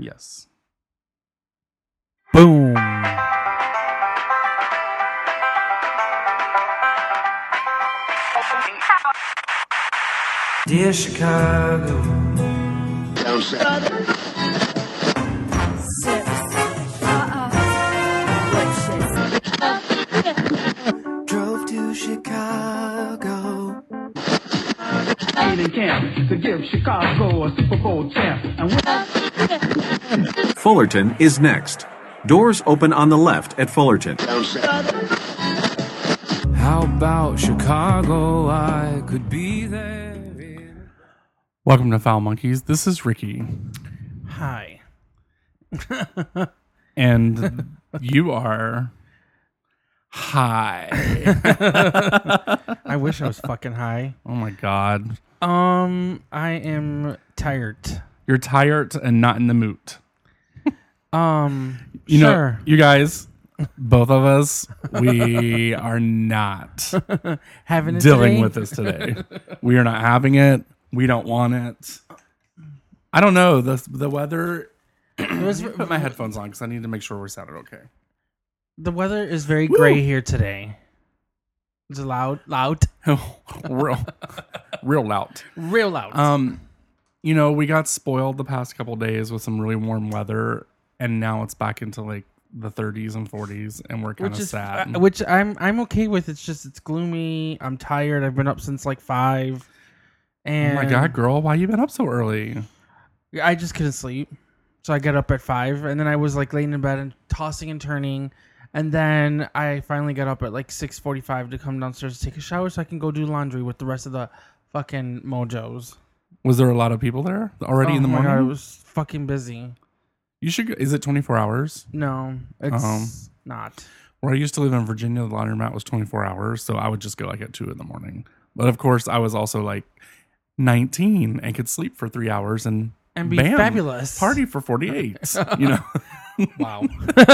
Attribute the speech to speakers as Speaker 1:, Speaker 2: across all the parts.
Speaker 1: Yes. Boom.
Speaker 2: Dear Chicago. Drove to Chicago.
Speaker 3: In camp to give Chicago a Super Bowl champ. And
Speaker 4: Fullerton is next. Doors open on the left at Fullerton.
Speaker 2: How about Chicago? I could be there.
Speaker 1: Welcome to Foul Monkeys. This is Ricky.
Speaker 5: Hi.
Speaker 1: And you are high.
Speaker 5: I wish I was fucking high.
Speaker 1: Oh my God.
Speaker 5: I am tired.
Speaker 1: You're tired and not in the mood. You
Speaker 5: Sure.
Speaker 1: know, you guys, both of us, we are not
Speaker 5: Having it
Speaker 1: dealing
Speaker 5: today?
Speaker 1: with this today. We are not having it. We don't want it. I don't know. The weather.
Speaker 5: It was,
Speaker 1: Put my headphones on because I need to make sure we sounded okay.
Speaker 5: the weather is very gray here today. Is it loud? Loud?
Speaker 1: real loud.
Speaker 5: Real loud.
Speaker 1: You know, we got spoiled the past couple days with some really warm weather, and now it's back into like the 30s and 40s, and we're kind of sad.
Speaker 5: Which I'm okay with. It's just it's gloomy. I'm tired. I've been up since like 5. And
Speaker 1: Oh my God, girl, why you been up so early?
Speaker 5: I just couldn't sleep. So I got up at 5, and then I was like laying in bed and tossing and turning. And then I finally got up at like 6:45 to come downstairs to take a shower so I can go do laundry with the rest of the fucking mojos.
Speaker 1: Was there a lot of people there already in the morning?
Speaker 5: Oh my God, it was fucking busy.
Speaker 1: You should go, is it 24 hours?
Speaker 5: No, it's not.
Speaker 1: Where I used to live in Virginia, the laundromat was 24 hours, so I would just go like at 2 in the morning. But of course, I was also like 19 and could sleep for 3 hours and
Speaker 5: Be
Speaker 1: bam,
Speaker 5: fabulous.
Speaker 1: party for 48, you know?
Speaker 5: Wow.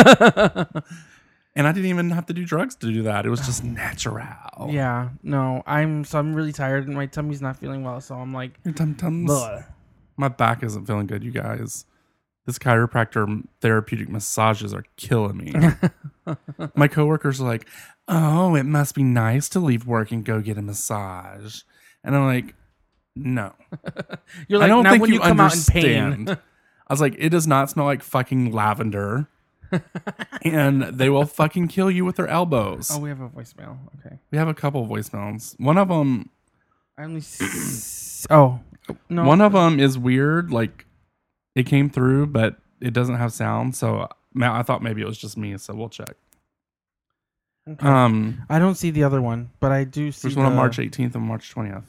Speaker 1: And I didn't even have to do drugs to do that. It was just natural.
Speaker 5: Yeah, no, I'm really tired and my tummy's not feeling well, so I'm like,
Speaker 1: Your tum-tums.
Speaker 5: ugh.
Speaker 1: My back isn't feeling good, you guys. This chiropractor therapeutic massages are killing me. My coworkers are like, oh, it must be nice to leave work and go get a massage. And I'm like, no.
Speaker 5: You're like,
Speaker 1: I don't
Speaker 5: not
Speaker 1: think
Speaker 5: when
Speaker 1: you
Speaker 5: you come out in
Speaker 1: understand.
Speaker 5: pain.
Speaker 1: I was like, it does not smell like fucking lavender. And they will fucking kill you with their elbows.
Speaker 5: Oh, we have a voicemail. Okay.
Speaker 1: We have a couple of voicemails. One of them,
Speaker 5: I only oh, no.
Speaker 1: one of them is weird. Like it came through, but it doesn't have sound. So I thought maybe it was just me. So we'll check.
Speaker 5: Okay.
Speaker 1: Um,
Speaker 5: I don't see the other one, but I do see
Speaker 1: there's one on March 18th and March 20th.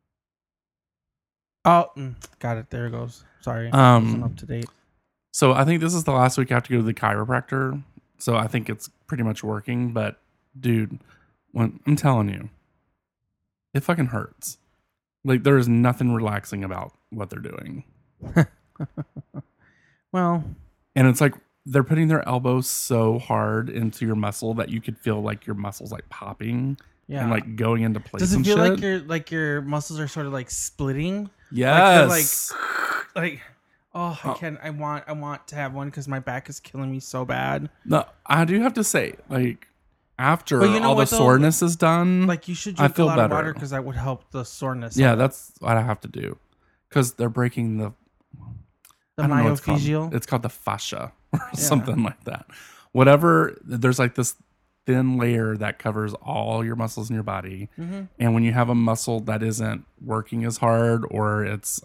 Speaker 5: Oh, got it. There it goes. Sorry. I wasn't up to date.
Speaker 1: So I think this is the last week I have to go to the chiropractor. So I think it's pretty much working. But dude, when I'm telling you, it fucking hurts. Like there is nothing relaxing about what they're doing.
Speaker 5: Well,
Speaker 1: And it's like they're putting their elbows so hard into your muscle that you could feel like your muscles like popping
Speaker 5: yeah.
Speaker 1: and like going into place.
Speaker 5: Does it
Speaker 1: and
Speaker 5: feel
Speaker 1: shit.
Speaker 5: like your muscles are sort of like splitting?
Speaker 1: Yes.
Speaker 5: Like oh, I can't. I want to have one because my back is killing me so bad.
Speaker 1: No, I do have to say, like, after
Speaker 5: But you know
Speaker 1: all
Speaker 5: what,
Speaker 1: the
Speaker 5: though?
Speaker 1: soreness is done,
Speaker 5: Like you should
Speaker 1: I
Speaker 5: drink a
Speaker 1: feel
Speaker 5: lot
Speaker 1: better.
Speaker 5: of water because that would help the soreness.
Speaker 1: Yeah, that's what I have to do because they're breaking the I don't know what it's called.
Speaker 5: myofascial.
Speaker 1: It's called the fascia or something like that. Whatever. There's like this thin layer that covers all your muscles in your body, and when you have a muscle that isn't working as hard or it's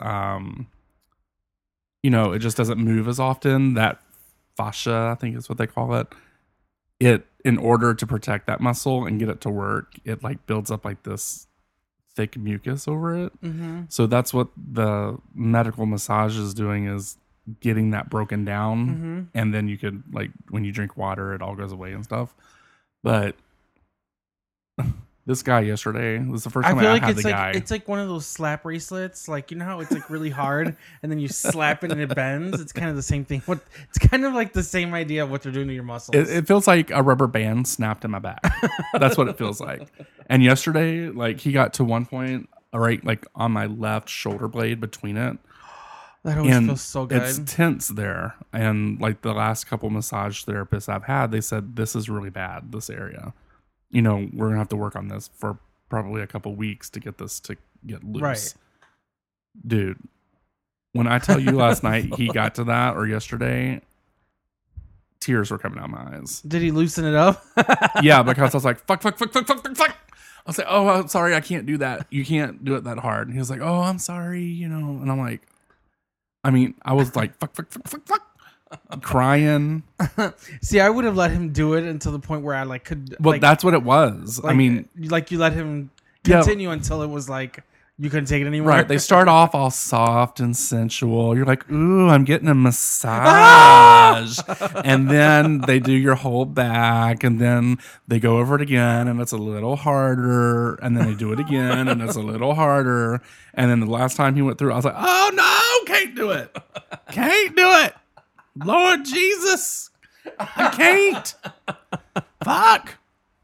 Speaker 1: you know, it just doesn't move as often, that fascia, I think is what they call it. It, in order to protect that muscle and get it to work, it like builds up like this thick mucus over it. So that's what the medical massage is doing, is getting that broken down. And then you could, like, when you drink water, it all goes away and stuff. But this guy yesterday was the first time I
Speaker 5: feel like
Speaker 1: had
Speaker 5: it's
Speaker 1: the
Speaker 5: like
Speaker 1: guy.
Speaker 5: it's like one of those slap bracelets. Like, you know how it's like really hard and then you slap it and it bends? It's kind of the same thing. It's kind of like the same idea of what they're doing to your muscles.
Speaker 1: It feels like a rubber band snapped in my back. That's what it feels like. And yesterday, like, he got to one point, right, like on my left shoulder blade between it.
Speaker 5: That always
Speaker 1: And
Speaker 5: feels so good.
Speaker 1: it's tense there. And like the last couple massage therapists I've had, they said, this is really bad, this area. You know, we're going to have to work on this for probably a couple weeks to get this to get loose.
Speaker 5: Right.
Speaker 1: Dude, when I tell you last night he got to that, or yesterday, tears were coming out of my eyes.
Speaker 5: Did he loosen it up?
Speaker 1: Yeah, because I was like, fuck. I was like, oh, I'm sorry, I can't do that. You can't do it that hard. And he was like, oh, I'm sorry, you know. And I'm like, I mean, I was like, fuck, crying.
Speaker 5: See, I would have let him do it until the point where I like could.
Speaker 1: Well,
Speaker 5: like,
Speaker 1: that's what it was.
Speaker 5: like,
Speaker 1: I mean,
Speaker 5: like you let him
Speaker 1: Yeah.
Speaker 5: continue until it was like you couldn't take it anymore.
Speaker 1: right. They start off all soft and sensual. You're like, ooh, I'm getting a massage. And then they do your whole back, and then they go over it again, and it's a little harder. And then they do it again, and it's a little harder. And then the last time he went through, I was like, oh no, can't do it. Can't do it. Lord Jesus. I can't. Fuck.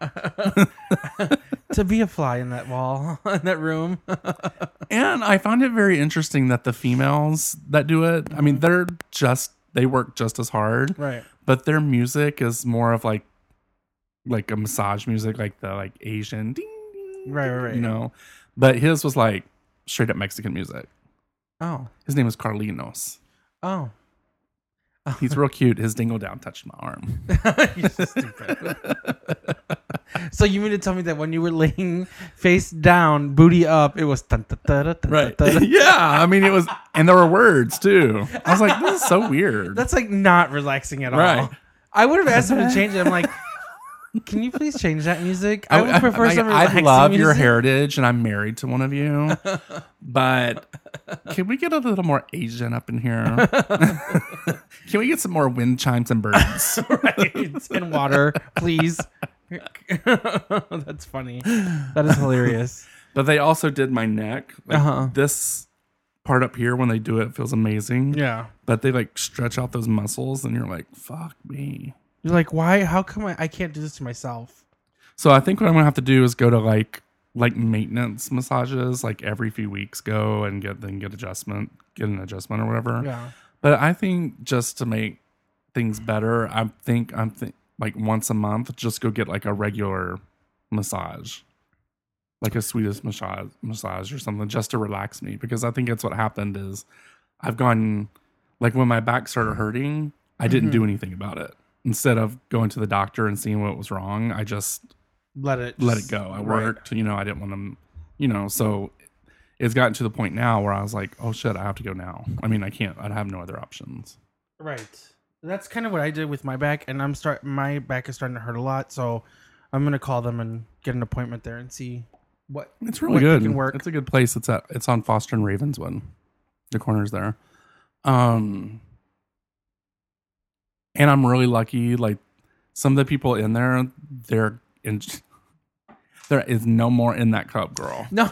Speaker 5: To be a fly in that wall, in that room.
Speaker 1: And I found it very interesting that the females that do it, I mean, they work just as hard,
Speaker 5: Right.
Speaker 1: but their music is more of like a massage music, like the like Asian ding, ding,
Speaker 5: Right.
Speaker 1: you know. But his was like straight up Mexican music.
Speaker 5: Oh.
Speaker 1: His name was Carlinos.
Speaker 5: Oh.
Speaker 1: He's real cute. His dingle down touched my arm.
Speaker 5: You're so stupid. So you mean to tell me that when you were laying face down, booty up, it was
Speaker 1: Right. Yeah. I mean, it was, and there were words too. I was like, this is so weird.
Speaker 5: That's like not relaxing at
Speaker 1: Right.
Speaker 5: all. I would have asked him to change it. I'm like, can you please change that music? I would prefer some
Speaker 1: I
Speaker 5: relaxing
Speaker 1: love your
Speaker 5: music.
Speaker 1: heritage, and I'm married to one of you. But can we get a little more Asian up in here? Can we get some more wind chimes and birds?
Speaker 5: Right. And water, please. That's funny. That is hilarious.
Speaker 1: But they also did my neck. Like,
Speaker 5: Uh-huh.
Speaker 1: This part up here, when they do it feels amazing.
Speaker 5: Yeah.
Speaker 1: But they like stretch out those muscles, and you're like, fuck me.
Speaker 5: You're like, why? How come I can't do this to myself?
Speaker 1: So I think what I'm gonna have to do is go to like maintenance massages, like every few weeks, go and get an adjustment or whatever.
Speaker 5: Yeah.
Speaker 1: But I think just to make things better, I'm like once a month, just go get like a regular massage, like a Swedish massage or something, just to relax me. Because I think that's what happened is I've gone, like when my back started hurting, I didn't do anything about it. Instead of going to the doctor and seeing what was wrong, I just
Speaker 5: Let it
Speaker 1: go. I worked, I didn't want to, so it's gotten to the point now where I was like, oh shit, I have to go now. I mean, I can't, I have no other options.
Speaker 5: Right. That's kind of what I did with my back, and my back is starting to hurt a lot, so I'm gonna call them and get an appointment there and see what
Speaker 1: It's really
Speaker 5: what
Speaker 1: good.
Speaker 5: can work.
Speaker 1: It's a good place. It's on Foster and Ravenswood. The corner's there. And I'm really lucky. Like some of the people in there, there is no more in that cup, girl.
Speaker 5: No.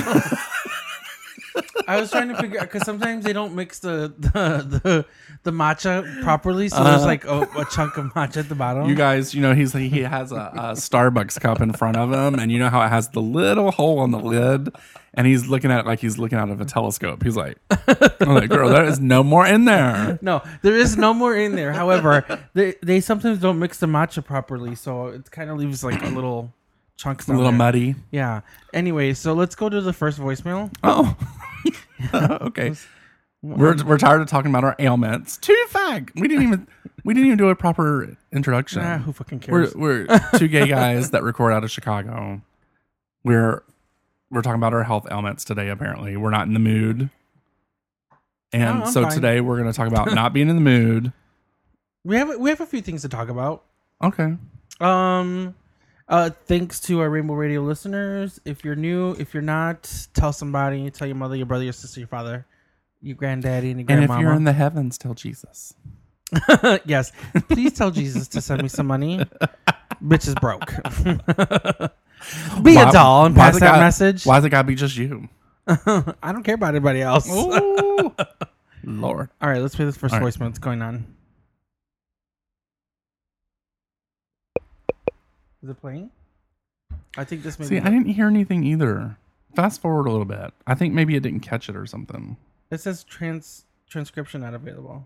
Speaker 5: I was trying to figure out because sometimes they don't mix the matcha properly, so there's like a chunk of matcha at the bottom.
Speaker 1: You guys, he has a Starbucks cup in front of him, and you know how it has the little hole on the lid, and he's looking at it like he's looking out of a telescope. He's like, I'm like, girl, there is no more in there.
Speaker 5: No, there is no more in there. However, they sometimes don't mix the matcha properly, so it kind of leaves like a little chunks.
Speaker 1: A little muddy.
Speaker 5: Yeah. Anyway, so let's go to the first voicemail.
Speaker 1: Oh, okay. We're tired of talking about our ailments. Too fag. We didn't even do a proper introduction.
Speaker 5: Who fucking cares?
Speaker 1: We're two gay guys that record out of Chicago. We're talking about our health ailments today. Apparently, we're not in the mood, and
Speaker 5: I'm
Speaker 1: so
Speaker 5: fine.
Speaker 1: today we're going to talk about not being in the mood.
Speaker 5: We have a few things to talk about.
Speaker 1: Okay.
Speaker 5: Thanks to our Rainbow Radio listeners. If you're new, if you're not, tell somebody. Tell your mother, your brother, your sister, your father, your granddaddy, and your
Speaker 1: And
Speaker 5: grandmama.
Speaker 1: if you're in the heavens, tell Jesus.
Speaker 5: Yes, please tell Jesus to send me some money. Bitch is broke. Be a doll and pass that message.
Speaker 1: Why's it gotta be just you?
Speaker 5: I don't care about anybody else.
Speaker 1: Ooh, Lord.
Speaker 5: All right, let's play this first
Speaker 1: All right.
Speaker 5: voicemail. What's going on? Is it playing? I think this may
Speaker 1: See,
Speaker 5: be.
Speaker 1: I didn't hear anything either. Fast forward a little bit. I think maybe it didn't catch it or something.
Speaker 5: It says transcription not available.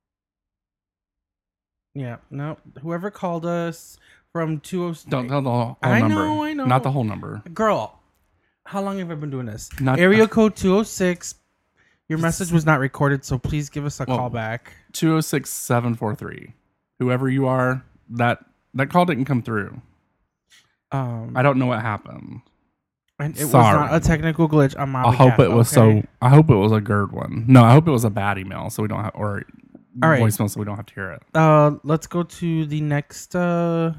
Speaker 5: Yeah, no. Whoever called us from 206.
Speaker 1: Don't tell the whole
Speaker 5: I
Speaker 1: number.
Speaker 5: know.
Speaker 1: Not the whole number.
Speaker 5: Girl, how long have I been doing this?
Speaker 1: Not-
Speaker 5: Area code 206. Your message was not recorded, so please give us a call back.
Speaker 1: 206-743. Whoever you are, that call didn't come through. I don't know what happened.
Speaker 5: And it
Speaker 1: Sorry.
Speaker 5: was not a technical glitch on my
Speaker 1: I hope it was I hope it was a GERD one. No, I hope it was a bad email, so we don't have or
Speaker 5: All right.
Speaker 1: voicemail, so we don't have to hear it.
Speaker 5: Let's go to the next.
Speaker 1: The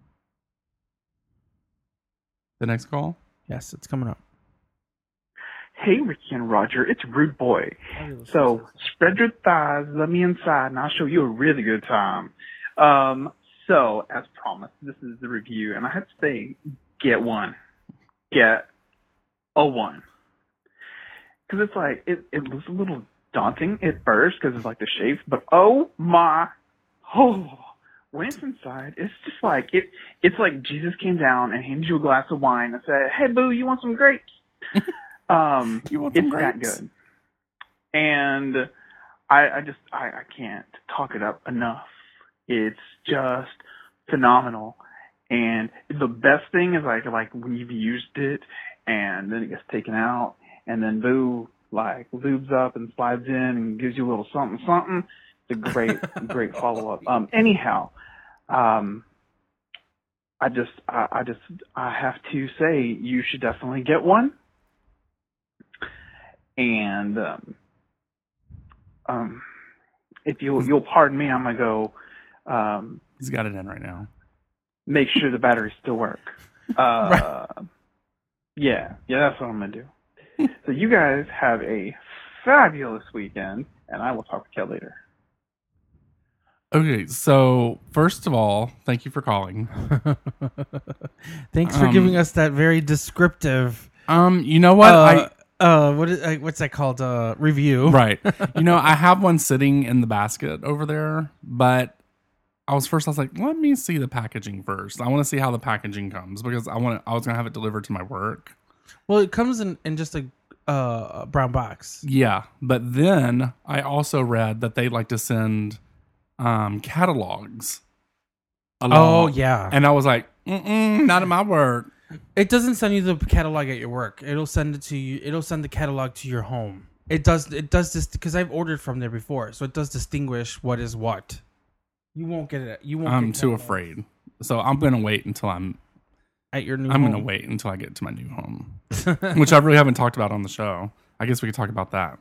Speaker 1: next call.
Speaker 5: Yes, it's coming up.
Speaker 6: Hey, Ricky and Roger, it's Rude Boy. So, spread your thighs, let me inside, and I'll show you a really good time. So, as promised, this is the review, and I have to say, get one. Get a one. Because it's like, it was a little daunting at first, because it's like the shapes, but oh, when it's inside, it's just like, it's like Jesus came down and handed you a glass of wine and said, hey, boo, you want some grapes? It's that good. And I can't talk it up enough. It's just phenomenal. And the best thing is like when you've used it and then it gets taken out and then Boo like lubes up and slides in and gives you a little something. It's a great follow up. Anyhow, I have to say you should definitely get one. And if you'll pardon me, I'm gonna go.
Speaker 1: He's got it in right now.
Speaker 6: Make sure the batteries still work.
Speaker 5: Right.
Speaker 6: Yeah, that's what I'm gonna do. So you guys have a fabulous weekend, and I will talk to you later.
Speaker 1: Okay, so first of all, thank you for calling.
Speaker 5: Thanks for giving us that very descriptive.
Speaker 1: You know what?
Speaker 5: What's that called? Review.
Speaker 1: Right. I have one sitting in the basket over there, but I was like, let me see the packaging first. I want to see how the packaging comes because I was going to have it delivered to my work.
Speaker 5: Well, it comes in just a brown box.
Speaker 1: Yeah. But then I also read that they like to send catalogs along.
Speaker 5: Oh, yeah.
Speaker 1: And I was like, not at my work.
Speaker 5: It doesn't send you the catalog at your work. It'll send it to you. It'll send the catalog to your home. It does this because I've ordered from there before, so it does distinguish what is what. You won't get it. You won't.
Speaker 1: I'm too afraid, so I'm gonna wait until I'm
Speaker 5: at your new.
Speaker 1: I'm
Speaker 5: home.
Speaker 1: gonna wait until I get to my new home, which I really haven't talked about on the show. I guess we could talk about that.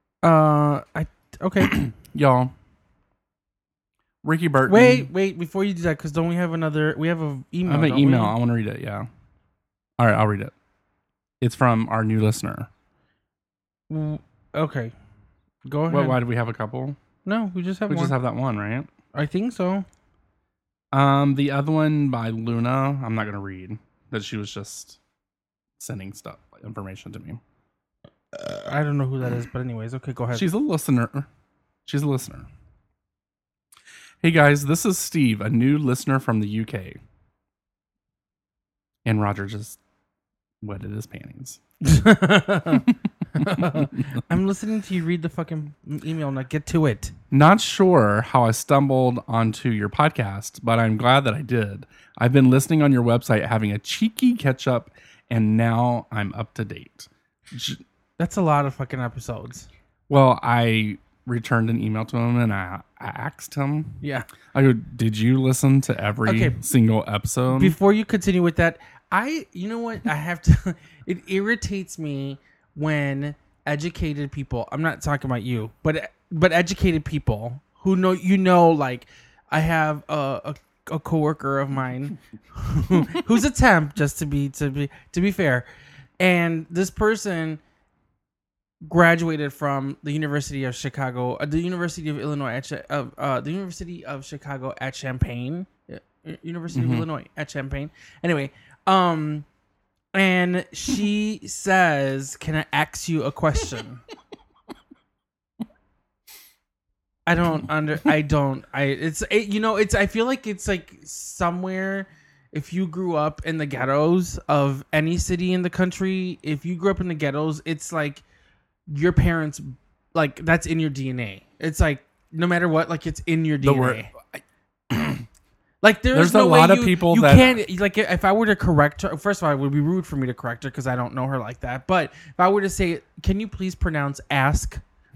Speaker 5: Okay,
Speaker 1: y'all. Ricky Burton.
Speaker 5: Wait! Before you do that, because don't we have another? We have an email.
Speaker 1: I have an email. I want to read it. Yeah. All right, I'll read it. It's from our new listener.
Speaker 5: Okay, go ahead.
Speaker 1: Why do we have a couple?
Speaker 5: No, we just have.
Speaker 1: We
Speaker 5: one.
Speaker 1: just have that one, right?
Speaker 5: I think so.
Speaker 1: The other one by Luna, I'm not gonna read. That she was just sending information to me.
Speaker 5: I don't know who that is, but anyways, okay, go ahead.
Speaker 1: She's a listener. Hey guys, this is Steve, a new listener from the UK. And Roger just wetted his panties.
Speaker 5: I'm listening to you read the fucking email. Now get to it.
Speaker 1: Not sure how I stumbled onto your podcast, but I'm glad that I did. I've been listening on your website, having a cheeky catch up, and now I'm up to date.
Speaker 5: That's a lot of fucking episodes.
Speaker 1: Well, I returned an email to him and I asked him.
Speaker 5: Yeah.
Speaker 1: I go, did you listen to every single episode?
Speaker 5: Before you continue with that, you know what? I have to, it irritates me when educated people, I'm not talking about you, but educated people who know, like I have a coworker of mine who's a temp, just to be fair. And this person graduated from the University of Chicago, the University of Illinois the University of Chicago at Champaign, University of Illinois at Champaign. Anyway, and she says, "Can I ask you a question?" I feel like it's like somewhere. If you grew up in the ghettos of any city in the country, if you grew up in the ghettos, it's like your parents like that's in your DNA. It's like no matter what, like it's in your DNA. Like there's no
Speaker 1: a
Speaker 5: way
Speaker 1: lot of
Speaker 5: you,
Speaker 1: people
Speaker 5: you
Speaker 1: that
Speaker 5: can't like if I were to correct her. First of all, it would be rude for me to correct her because I don't know her like that. But if I were to say, can you please pronounce ask?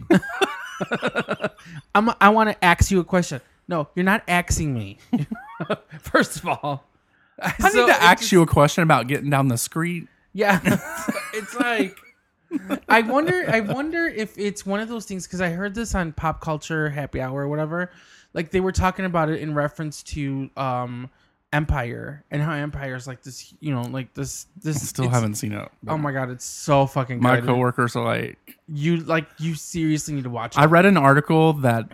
Speaker 5: I want to ask you a question. No, you're not asking me. First of all,
Speaker 1: I need to ask you a question about getting down the street.
Speaker 5: Yeah, it's like I wonder if it's one of those things because I heard this on Pop Culture Happy Hour or whatever. Like they were talking about it in reference to Empire and how Empire is like this, you know, like this.
Speaker 1: Still haven't seen it.
Speaker 5: Oh my god, it's so fucking good.
Speaker 1: My coworkers are like,
Speaker 5: you seriously need to watch it.
Speaker 1: I read an article that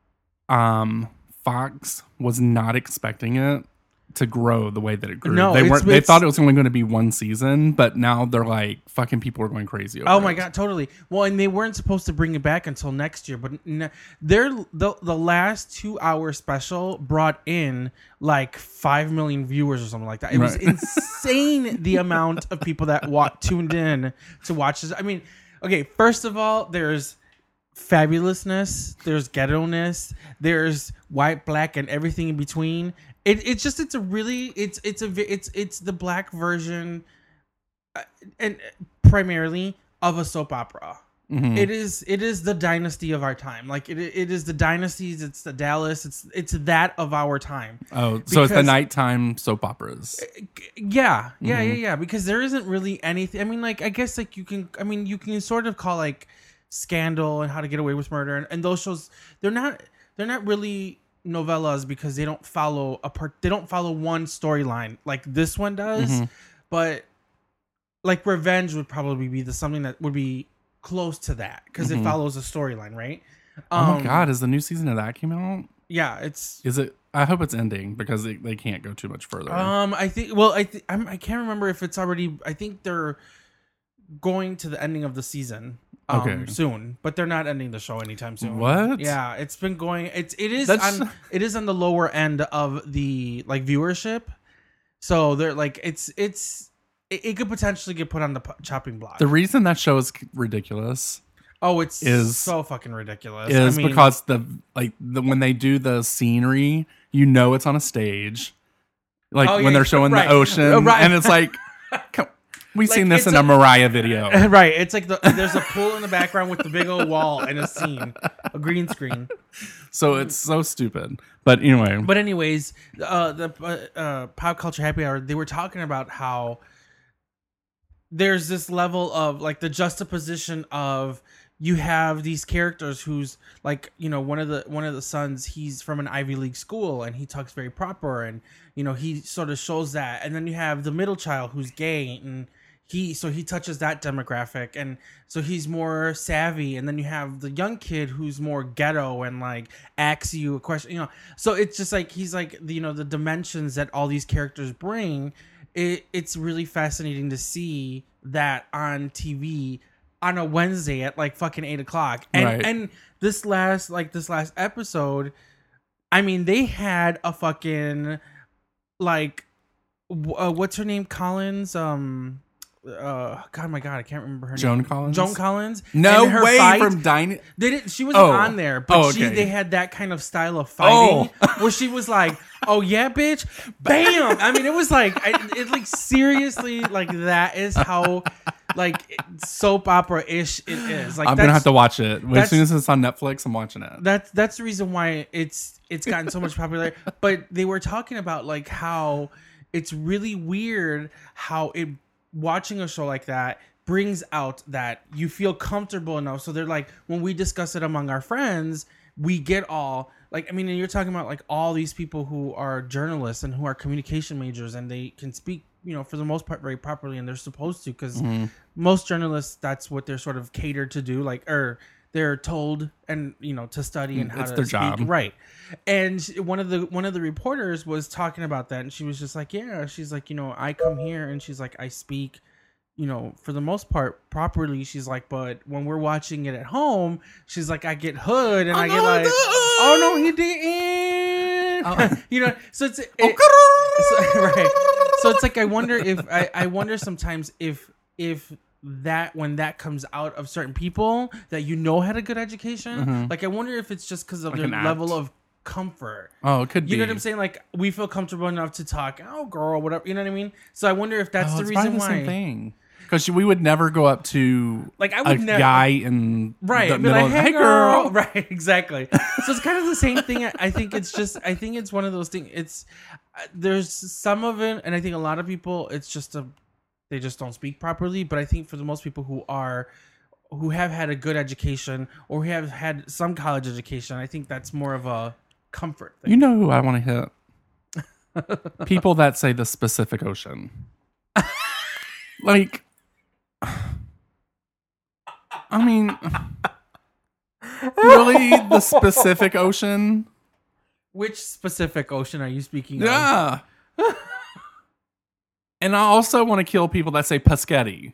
Speaker 1: Fox was not expecting it to grow the way that it grew.
Speaker 5: No,
Speaker 1: they thought it was only going to be one season, but now they're like, fucking people are going crazy over
Speaker 5: Oh my
Speaker 1: it.
Speaker 5: god, totally. Well, and they weren't supposed to bring it back until next year, but the last 2-hour special brought in like 5 million viewers or something like that. It was insane the amount of people that tuned in to watch this. I mean, okay, first of all, there's fabulousness, there's ghetto-ness, there's white, black, and everything in between. It's the black version, and primarily of a soap opera. Mm-hmm. It is the dynasty of our time. Like it is the dynasties. It's the Dallas. It's that of our time.
Speaker 1: Oh, so it's the nighttime soap operas.
Speaker 5: Yeah. Because there isn't really anything. I mean, like I guess like you can sort of call like Scandal and How to Get Away with Murder and those shows. They're not really novellas because they don't follow one storyline like this one does. Mm-hmm. But like Revenge would probably be something that would be close to that because it follows a storyline, right?
Speaker 1: Oh my god, is the new season of that came out?
Speaker 5: Yeah,
Speaker 1: is it? I hope it's ending because they can't go too much further.
Speaker 5: I can't remember if it's already. I think they're going to the ending of the season. Soon, but they're not ending the show anytime soon.
Speaker 1: What?
Speaker 5: Yeah, it's been going. It is on the lower end of the like viewership, so they're like it could potentially get put on the chopping block.
Speaker 1: The reason that show is ridiculous.
Speaker 5: Oh, is so fucking ridiculous.
Speaker 1: Because when they do the scenery, you know it's on a stage, like when they're showing the ocean, and it's like. We've seen this in a Mariah video.
Speaker 5: Right. It's like there's a pool in the background with the big old wall and a scene, a green screen.
Speaker 1: So it's so stupid. But anyway.
Speaker 5: But anyways, the Pop Culture Happy Hour, they were talking about how there's this level of like the juxtaposition of you have these characters who's like, you know, one of the sons, he's from an Ivy League school and he talks very proper and, you know, he sort of shows that. And then you have the middle child who's gay and he touches that demographic and so he's more savvy. And then you have the young kid who's more ghetto and like asks you a question, you know. So it's just like he's like, you know, the dimensions that all these characters bring. It's really fascinating to see that on TV on a Wednesday at like fucking 8:00. And this last episode, I mean, they had a fucking like what's her name? Collins. God, my God, I can't remember her
Speaker 1: name.
Speaker 5: Joan Collins.
Speaker 1: No way from Dining.
Speaker 5: She wasn't on there, but they had that kind of style of fighting where she was like, "Oh yeah, bitch, bam!" I mean, it was like, it like seriously, like that is how like soap opera ish it is. Like
Speaker 1: I'm gonna have to watch it as soon as it's on Netflix. I'm watching it.
Speaker 5: That's the reason why it's gotten so much popularity. But they were talking about like how it's really weird how watching a show like that brings out that you feel comfortable enough. So they're like, when we discuss it among our friends, we get all like, I mean, and you're talking about like all these people who are journalists and who are communication majors and they can speak, you know, for the most part very properly and they're supposed to because most journalists, that's what they're sort of catered to do, like, or they're told and, you know, to study and how
Speaker 1: it's
Speaker 5: to
Speaker 1: their
Speaker 5: speak.
Speaker 1: job.
Speaker 5: Right. And one of the reporters was talking about that and she was just like, yeah, she's like, you know, I come here and she's like, I speak, you know, for the most part properly. She's like, but when we're watching it at home, she's like, I get hood and I get like, oh no, he didn't. You know, so it's right. So it's like I wonder sometimes if that when that comes out of certain people that had a good education. Like I wonder if it's just because of
Speaker 1: Like
Speaker 5: their
Speaker 1: an
Speaker 5: level
Speaker 1: act.
Speaker 5: of comfort.
Speaker 1: Oh, it could be.
Speaker 5: You know what I'm saying? Like we feel comfortable enough to talk, oh girl, whatever. You know what I mean? So I wonder if that's the
Speaker 1: it's
Speaker 5: reason
Speaker 1: probably
Speaker 5: why.
Speaker 1: same thing. Because we would never go up to
Speaker 5: Like I would
Speaker 1: a
Speaker 5: never
Speaker 1: guy in
Speaker 5: right
Speaker 1: the
Speaker 5: be
Speaker 1: middle
Speaker 5: like,
Speaker 1: of,
Speaker 5: hey,
Speaker 1: hey
Speaker 5: girl.
Speaker 1: girl.
Speaker 5: Right, exactly. So it's kind of the same thing. I think it's one of those things. It's there's some of it, and I think a lot of people it's just they just don't speak properly. But I think for the most people who have had a good education or who have had some college education, I think that's more of a comfort thing.
Speaker 1: You know who I want to hit? People that say the Pacific Ocean. Like, I mean, really, the Pacific Ocean?
Speaker 5: Which specific ocean are you speaking of?
Speaker 1: Yeah. And I also want to kill people that say Paschetti.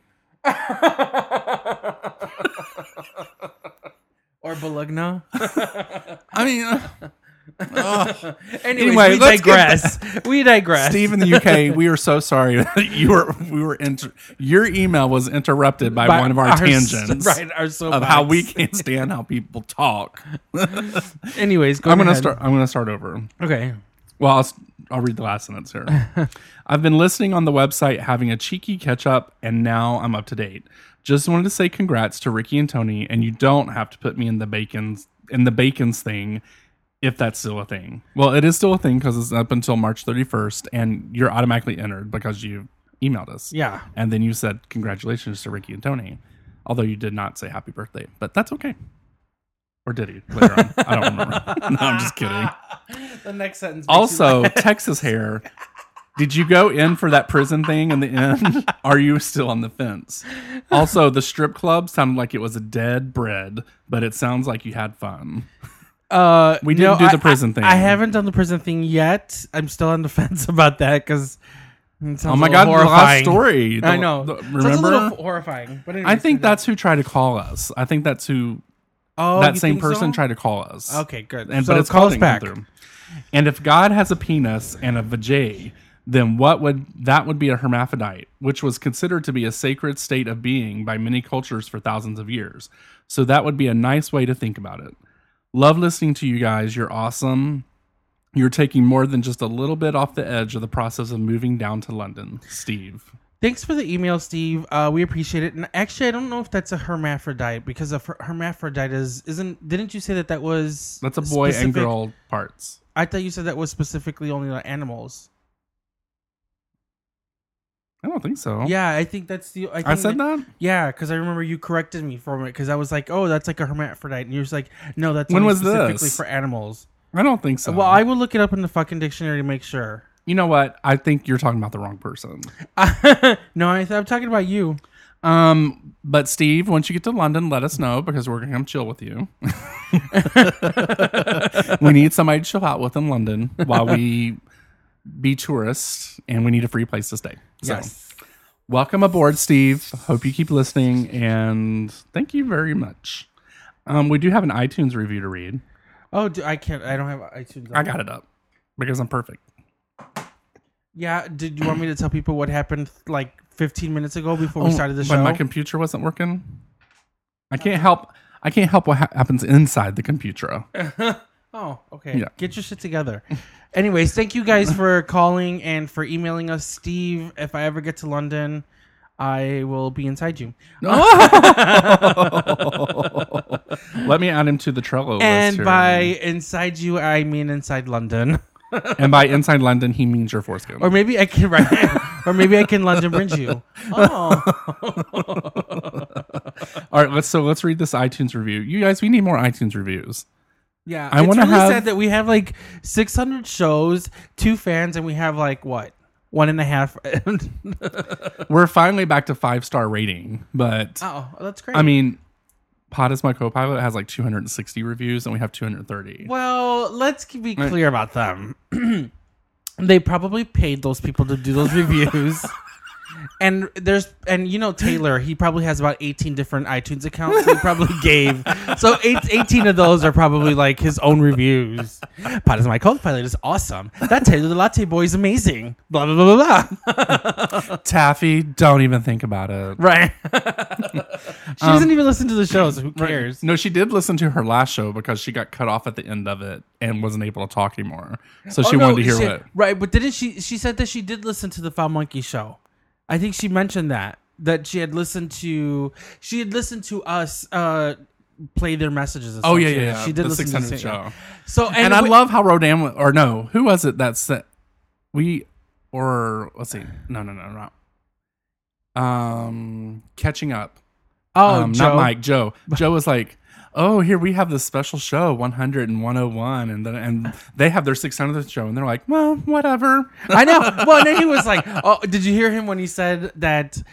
Speaker 5: Or Bologna?
Speaker 1: I mean,
Speaker 5: Anyway, we
Speaker 1: let's
Speaker 5: digress. We digress.
Speaker 1: Steve in the UK, we are so sorry that your email was interrupted by one of our tangents,
Speaker 5: right?
Speaker 1: Of how we can't stand how people talk.
Speaker 5: Anyways,
Speaker 1: I'm gonna start over.
Speaker 5: Okay.
Speaker 1: Well, I'll read the last sentence here. I've been listening on the website, having a cheeky catch up, and now I'm up to date. Just wanted to say congrats to Ricky and Tony, and you don't have to put me in the bacons thing, if that's still a thing. Well, it is still a thing because it's up until March 31st, and you're automatically entered because you emailed us.
Speaker 5: Yeah.
Speaker 1: And then you said congratulations to Ricky and Tony, although you did not say happy birthday, but that's okay. Or did he later on? I don't remember. No, I'm just kidding.
Speaker 5: The next sentence.
Speaker 1: Also, Texas Hair. Did you go in for that prison thing in the end? Are you still on the fence? Also, the strip club sounded like it was a dead bread, but it sounds like you had fun. We didn't do the prison thing.
Speaker 5: I haven't done the prison thing yet. I'm still on the fence about that because
Speaker 1: oh my god,
Speaker 5: horrifying.
Speaker 1: the last story.
Speaker 5: I know.
Speaker 1: Remember?
Speaker 5: Sounds a little horrifying. But
Speaker 1: I think that's who tried to call us. I think that's who.
Speaker 5: Oh,
Speaker 1: that
Speaker 5: you
Speaker 1: same
Speaker 5: think
Speaker 1: person
Speaker 5: so?
Speaker 1: tried to call us.
Speaker 5: Okay, good.
Speaker 1: And
Speaker 5: So
Speaker 1: but it's
Speaker 5: call us
Speaker 1: called
Speaker 5: back.
Speaker 1: through. And if God has a penis and a vajay, then that would be a hermaphrodite, which was considered to be a sacred state of being by many cultures for thousands of years. So that would be a nice way to think about it. Love listening to you guys. You're awesome. You're taking more than just a little bit off the edge of the process of moving down to London. Steve.
Speaker 5: Thanks for the email, Steve. We appreciate it. And actually, I don't know if that's a hermaphrodite because a hermaphrodite didn't you say that was...
Speaker 1: That's a boy and girl parts.
Speaker 5: I thought you said that was specifically only the animals.
Speaker 1: I don't think so.
Speaker 5: Yeah, I think that's the...
Speaker 1: I said that?
Speaker 5: Yeah, because I remember you corrected me for it because I was like, oh, that's like a hermaphrodite. And you was like, no, that's
Speaker 1: when
Speaker 5: only
Speaker 1: was
Speaker 5: specifically
Speaker 1: this?
Speaker 5: for animals.
Speaker 1: I don't think so.
Speaker 5: Well, I will look it up in the fucking dictionary to make sure.
Speaker 1: You know what? I think you're talking about the wrong person.
Speaker 5: No, I'm talking about you.
Speaker 1: But Steve, once you get to London, let us know because we're gonna come chill with you. We need somebody to chill out with in London while we be tourists, and we need a free place to stay. So,
Speaker 5: Yes.
Speaker 1: welcome aboard, Steve. Hope you keep listening, and thank you very much. We do have an iTunes review to read.
Speaker 5: Oh, I can't. I don't have iTunes.
Speaker 1: I got it up because I'm perfect.
Speaker 5: Yeah. Did you want me to tell people what happened like 15 minutes ago before we started the show?
Speaker 1: When my computer wasn't working, I can't help what happens inside the computer.
Speaker 5: Oh, okay.
Speaker 1: Yeah.
Speaker 5: Get your shit together. Anyways, thank you guys for calling and for emailing us. Steve, if I ever get to London, I will be inside you.
Speaker 1: Let me add him to the Trello list
Speaker 5: And
Speaker 1: here.
Speaker 5: by inside you, I mean inside London.
Speaker 1: And by inside London, he means your foreskin.
Speaker 5: Or maybe I can or maybe I can London bridge you. Oh.
Speaker 1: All right, let's read this iTunes review. You guys, we need more iTunes reviews.
Speaker 5: Yeah.
Speaker 1: I want to
Speaker 5: really
Speaker 1: have
Speaker 5: sad that we have like 600 shows, 2 fans, and we have like what? 1.5.
Speaker 1: We're finally back to 5-star rating, but
Speaker 5: Oh, that's great.
Speaker 1: I mean, Pod is My Co-Pilot has like 260 reviews, and we have 230.
Speaker 5: Well, let's be clear about them. They probably paid those people to do those reviews. And Taylor, he probably has about 18 different iTunes accounts he probably gave. So 18 of those are probably like his own reviews. Pot is my co-pilot is awesome. That Taylor the Latte Boy is amazing. Blah, blah, blah, blah, blah.
Speaker 1: Taffy, don't even think about it.
Speaker 5: Right. She doesn't even listen to the show, so who cares?
Speaker 1: No, she did listen to her last show because she got cut off at the end of it and wasn't able to talk anymore. So she wanted to hear it.
Speaker 5: Right, but didn't she said that she did listen to the Foul Monkey show. I think she mentioned that she had listened to us play their messages.
Speaker 1: Oh yeah.
Speaker 5: She did
Speaker 1: the
Speaker 5: listen
Speaker 1: 600
Speaker 5: to
Speaker 1: show.
Speaker 5: So
Speaker 1: and I love how Rodan who was it that said let's see. No. Catching Up.
Speaker 5: Oh,
Speaker 1: not Mike, Joe. Joe was like, "Oh, here we have this special show, 100 and 101, and they have their 600th show, and they're like, well, whatever."
Speaker 5: I know. Well, and then he was like, "Oh, did you hear him when he said that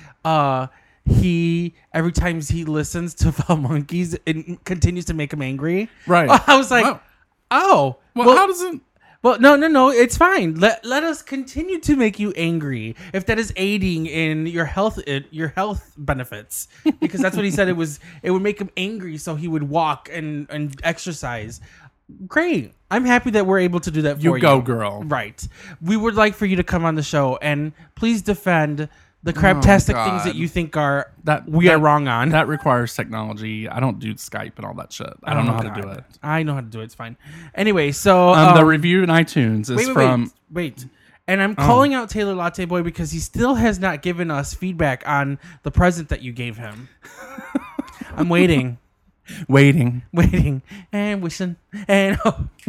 Speaker 5: he every time he listens to Foul Monkeys, it continues to make him angry?"
Speaker 1: Right.
Speaker 5: I was like,
Speaker 1: Wow.
Speaker 5: "Oh,
Speaker 1: Well, how does it?
Speaker 5: Well, no, it's fine. Let us continue to make you angry if that is aiding in your health benefits, because that's what he said. It would make him angry, so he would walk and exercise. Great. I'm happy that we're able to do that for you.
Speaker 1: You go, girl.
Speaker 5: Right. We would like for you to come on the show and please defend the craptastic things that you think are we are wrong on.
Speaker 1: That requires technology. I don't do Skype and all that shit. I don't know how to do it.
Speaker 5: I know how to do it. It's fine. Anyway, so
Speaker 1: the review in iTunes is from.
Speaker 5: Wait. And I'm calling out Taylor Latte Boy because he still has not given us feedback on the present that you gave him. I'm waiting.
Speaker 1: Waiting.
Speaker 5: And wishing. And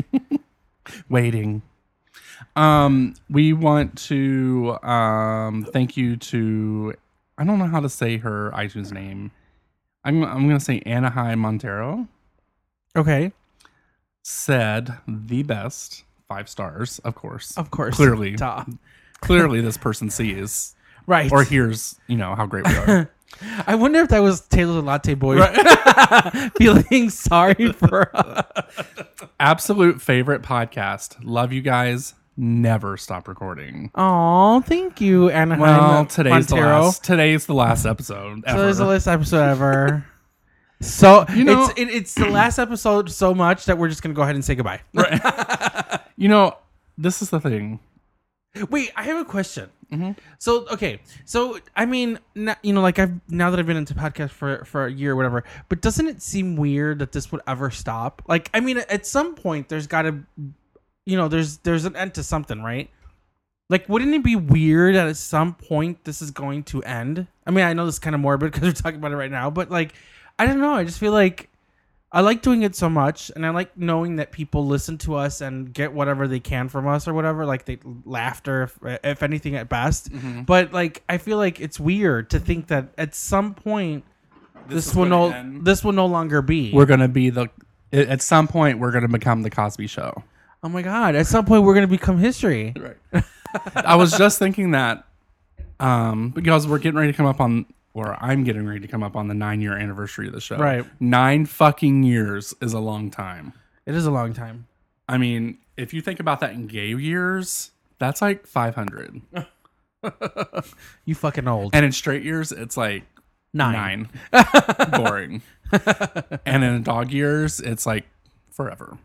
Speaker 1: waiting. We want to thank you to, I don't know how to say her iTunes name. I'm gonna say Anaheim Montero.
Speaker 5: Okay.
Speaker 1: Said the best, 5 stars, of course. Clearly. Clearly this person sees.
Speaker 5: Right.
Speaker 1: Or hears, how great we are.
Speaker 5: I wonder if that was Taylor the Latte Boy feeling sorry for us.
Speaker 1: Absolute favorite podcast. Love you guys. Never stop recording.
Speaker 5: Oh, thank you, Anaheim.
Speaker 1: Well, today's
Speaker 5: Montero.
Speaker 1: the last episode ever.
Speaker 5: Today's the last episode ever. So it's the last episode so much that we're just gonna go ahead and say goodbye.
Speaker 1: Right. This is the thing.
Speaker 5: Wait, I have a question.
Speaker 1: Mm-hmm.
Speaker 5: So I mean, now that I've been into podcasts for a year or whatever, but doesn't it seem weird that this would ever stop? Like, I mean, at some point there's got to, there's an end to something, right? Like, wouldn't it be weird that at some point this is going to end? I mean, I know this is kind of morbid because we're talking about it right now, but like, I don't know. I just feel like I like doing it so much, and I like knowing that people listen to us and get whatever they can from us or whatever, like laughter, if anything at best. Mm-hmm. But like, I feel like it's weird to think that at some point this will no longer be.
Speaker 1: We're gonna be at some point we're gonna become the Cosby Show.
Speaker 5: Oh my God! At some point we're gonna become history.
Speaker 1: Right. I was just thinking that because we're getting ready to come up on. Or I'm getting ready to come up on the 9-year anniversary of the show.
Speaker 5: Right.
Speaker 1: 9 fucking years is a long time.
Speaker 5: It is a long time.
Speaker 1: I mean, if you think about that in gay years, that's like 500.
Speaker 5: You fucking old.
Speaker 1: And in straight years, it's like 9. Boring. And in dog years, it's like forever.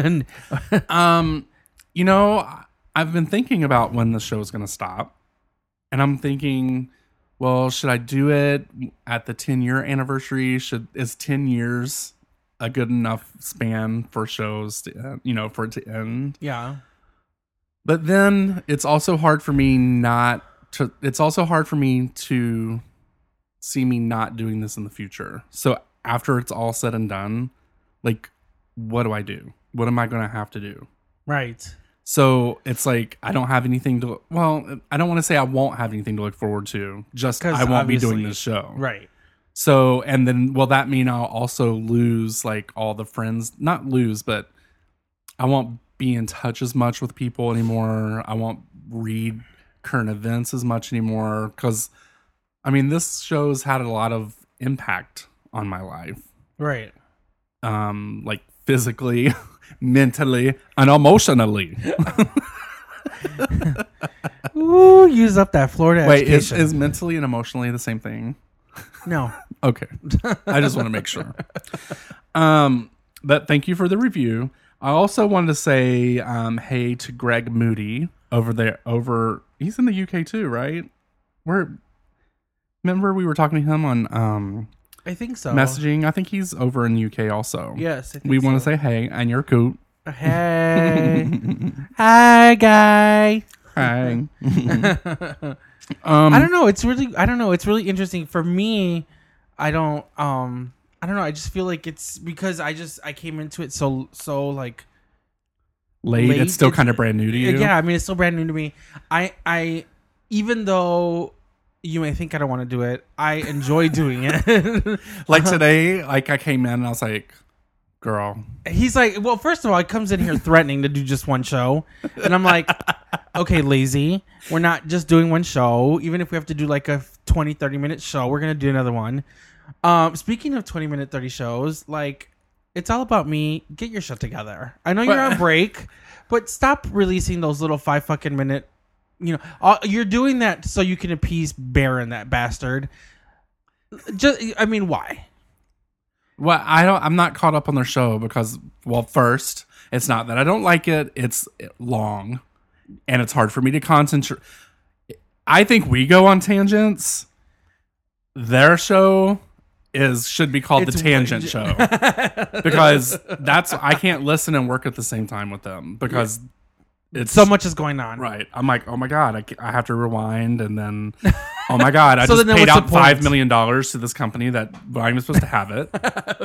Speaker 1: I've been thinking about when the show is going to stop. And I'm thinking, well, should I do it at the 10-year anniversary? Is 10 years a good enough span for shows to, for it to end?
Speaker 5: Yeah.
Speaker 1: But then it's also hard for me to see me not doing this in the future. So after it's all said and done, like, what do I do? What am I going to have to do?
Speaker 5: Right.
Speaker 1: So it's like I don't have anything to. Well, I don't want to say I won't have anything to look forward to. Just I won't be doing this show,
Speaker 5: right?
Speaker 1: So and then will that mean I'll also lose like all the friends? Not lose, but I won't be in touch as much with people anymore. I won't read current events as much anymore because, I mean, this show's had a lot of impact on my life,
Speaker 5: right?
Speaker 1: Like physically. Mentally and emotionally.
Speaker 5: Ooh, Ooh, use up that Florida
Speaker 1: Wait,
Speaker 5: education.
Speaker 1: is mentally and emotionally the same thing?
Speaker 5: No.
Speaker 1: Okay. I just want to make sure. But thank you for the review. I also wanted to say hey to Greg Moody over there. He's in the UK too, right? Remember we were talking to him on
Speaker 5: I think so.
Speaker 1: messaging? I think he's over in the UK also.
Speaker 5: Yes, I think
Speaker 1: we want to
Speaker 5: so.
Speaker 1: say hey, and you're cool.
Speaker 5: Hey. Hi, guy.
Speaker 1: Hi.
Speaker 5: I don't know. It's really interesting for me. I don't know. I just feel like it's because I came into it so like
Speaker 1: late. It's still kind of brand new to you.
Speaker 5: Yeah, I mean it's still brand new to me. I even though you may think I don't want to do it, I enjoy doing it.
Speaker 1: Like today, like I came in and I was like, girl.
Speaker 5: He's like, well, first of all, he comes in here threatening to do just one show. And I'm like, okay, lazy. We're not just doing one show. Even if we have to do like a 20, 30-minute show, we're going to do another one. Speaking of 20-minute, 30 shows, like, it's all about me. Get your shit together. I know you're on break, but stop releasing those little 5 fucking minute, you're doing that so you can appease Baron, that bastard. I mean, why?
Speaker 1: Well, I'm not caught up on their show because, well, first, it's not that I don't like it. It's long, and it's hard for me to concentrate. I think we go on tangents. Their show should be called the Tangent Show because I can't listen and work at the same time with them because it's
Speaker 5: so much is going on.
Speaker 1: Right. I'm like, oh my God, I have to rewind. And then, oh my God, I
Speaker 5: So
Speaker 1: just
Speaker 5: then
Speaker 1: paid
Speaker 5: what's
Speaker 1: out
Speaker 5: the point?
Speaker 1: $5 million to this company that I'm supposed to have it.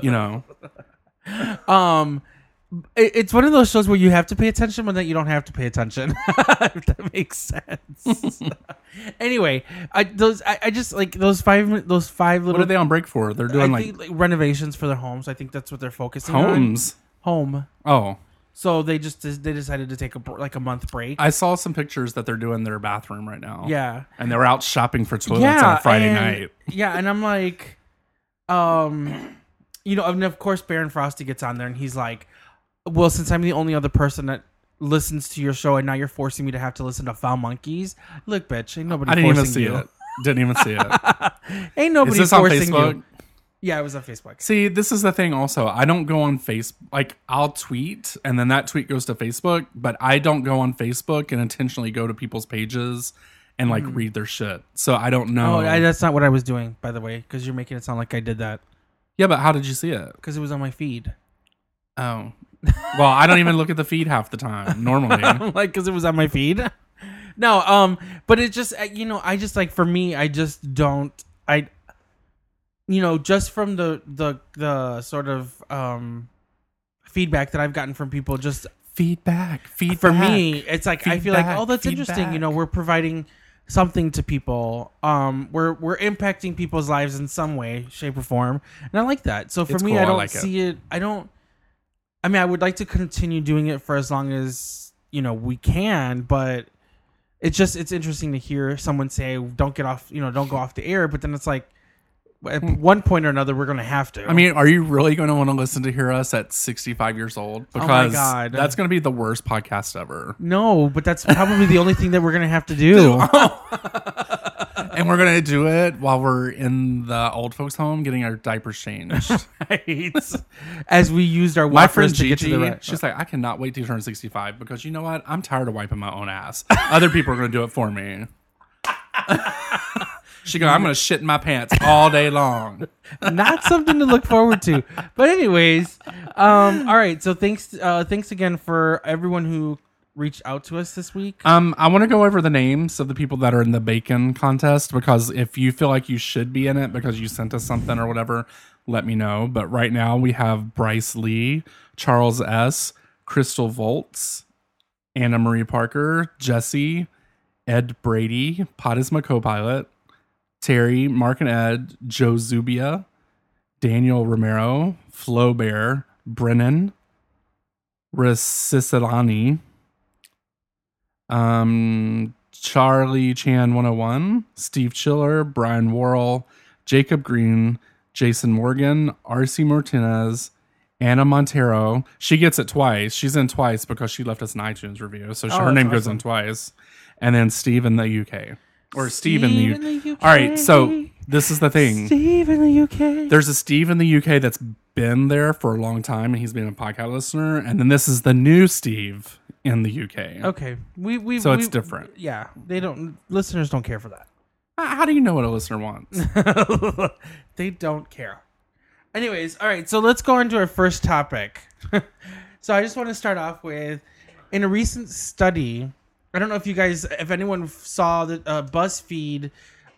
Speaker 5: It's one of those shows where you have to pay attention, but then you don't have to pay attention. If that makes sense. Anyway, I just like those five little.
Speaker 1: What are they on break for? They're doing
Speaker 5: I think, like renovations for their homes. I think that's what they're focusing on.
Speaker 1: homes.
Speaker 5: Home.
Speaker 1: Oh,
Speaker 5: So they decided to take a month break.
Speaker 1: I saw some pictures that they're doing their bathroom right now.
Speaker 5: Yeah.
Speaker 1: And they were out shopping for toilets on a Friday night.
Speaker 5: Yeah, and I'm like, and of course Baron Frosty gets on there and he's like, well, since I'm the only other person that listens to your show and now you're forcing me to have to listen to Foul Monkeys. Look, bitch, ain't nobody
Speaker 1: I didn't even
Speaker 5: forcing
Speaker 1: see
Speaker 5: you.
Speaker 1: it. Didn't even see it.
Speaker 5: Ain't nobody
Speaker 1: Is this on
Speaker 5: forcing
Speaker 1: Facebook?
Speaker 5: you. Yeah, it was on Facebook.
Speaker 1: See, this is the thing also. I don't go on Facebook. Like, I'll tweet, and then that tweet goes to Facebook, but I don't go on Facebook and intentionally go to people's pages and, like, read their shit. So I don't know.
Speaker 5: Oh, that's not what I was doing, by the way, because you're making it sound like I did that.
Speaker 1: Yeah, but how did you see it?
Speaker 5: Because it was on my feed.
Speaker 1: Oh. Well, I don't even look at the feed half the time, normally.
Speaker 5: Like, because it was on my feed? No, but it just, I just, like, for me, I just don't, just from the sort of feedback that I've gotten from people, just
Speaker 1: Feedback.
Speaker 5: for me, it's like I feel like,
Speaker 1: Feedback.
Speaker 5: oh, that's interesting. We're providing something to people. We're impacting people's lives in some way, shape, or form, and I like that. So for
Speaker 1: It's
Speaker 5: me,
Speaker 1: cool.
Speaker 5: I
Speaker 1: I
Speaker 5: don't
Speaker 1: like
Speaker 5: see it. I would like to continue doing it for as long as we can, but it's interesting to hear someone say, "Don't get off, don't go off the air," but then it's like, at one point or another, we're going to have to.
Speaker 1: I mean, are you really going to want to listen to hear us at 65 years old? Because
Speaker 5: my God.
Speaker 1: that's going to be the worst podcast ever.
Speaker 5: No, but that's probably the only thing that we're going to have to do.
Speaker 1: And we're going to do it while we're in the old folks' home getting our diapers changed.
Speaker 5: Right? As we used our
Speaker 1: My
Speaker 5: walkers
Speaker 1: friend
Speaker 5: to get to
Speaker 1: Gigi,
Speaker 5: the right.
Speaker 1: she's like, I cannot wait to turn 65 because you know what? I'm tired of wiping my own ass. Other people are going to do it for me. She go, I'm going to shit in my pants all day long.
Speaker 5: Not something to look forward to. But anyways, all right. So thanks again for everyone who reached out to us this week.
Speaker 1: I want to go over the names of the people that are in the bacon contest because if you feel like you should be in it because you sent us something or whatever, let me know. But right now we have Bryce Lee, Charles S., Crystal Volts, Anna Marie Parker, Jesse, Ed Brady, Pot is my co-pilot, Terry, Mark and Ed, Joe Zubia, Daniel Romero, Flo Bear, Brennan, Rasisilani, Charlie Chan 101, Steve Chiller, Brian Worrell, Jacob Green, Jason Morgan, RC Martinez, Anna Montero. She gets it twice. She's in twice because she left us an iTunes review. So her name goes in twice. And then Steve in the UK. Or Steve in the UK. All right, so this is the thing.
Speaker 5: Steve in the UK.
Speaker 1: There's a Steve in the UK that's been there for a long time, and he's been a podcast listener. And then this is the new Steve in the UK.
Speaker 5: Okay.
Speaker 1: So it's different.
Speaker 5: Yeah. Listeners don't care for that.
Speaker 1: How do you know what a listener wants?
Speaker 5: They don't care. Anyways, all right, so let's go on to our first topic. So I just want to start off with, in a recent study, I don't know if anyone saw that BuzzFeed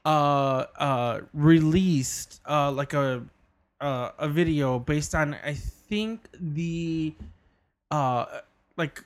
Speaker 5: released like a video based on, I think, the like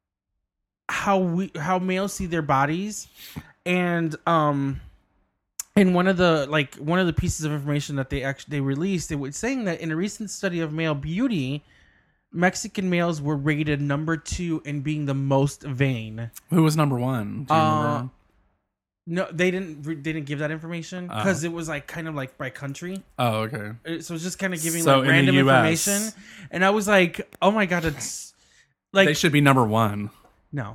Speaker 5: how males see their bodies, and in one of the pieces of information that they released, it was saying that in a recent study of male beauty, Mexican males were rated number 2 in being the most vain.
Speaker 1: Who was number 1? Do you remember?
Speaker 5: No, they didn't give that information because it was like kind of like by country.
Speaker 1: Oh, okay.
Speaker 5: So it's just kind of giving
Speaker 1: So
Speaker 5: like
Speaker 1: in
Speaker 5: random
Speaker 1: the US,
Speaker 5: information, and I was like, oh my god, it's like
Speaker 1: they should be number 1.
Speaker 5: no.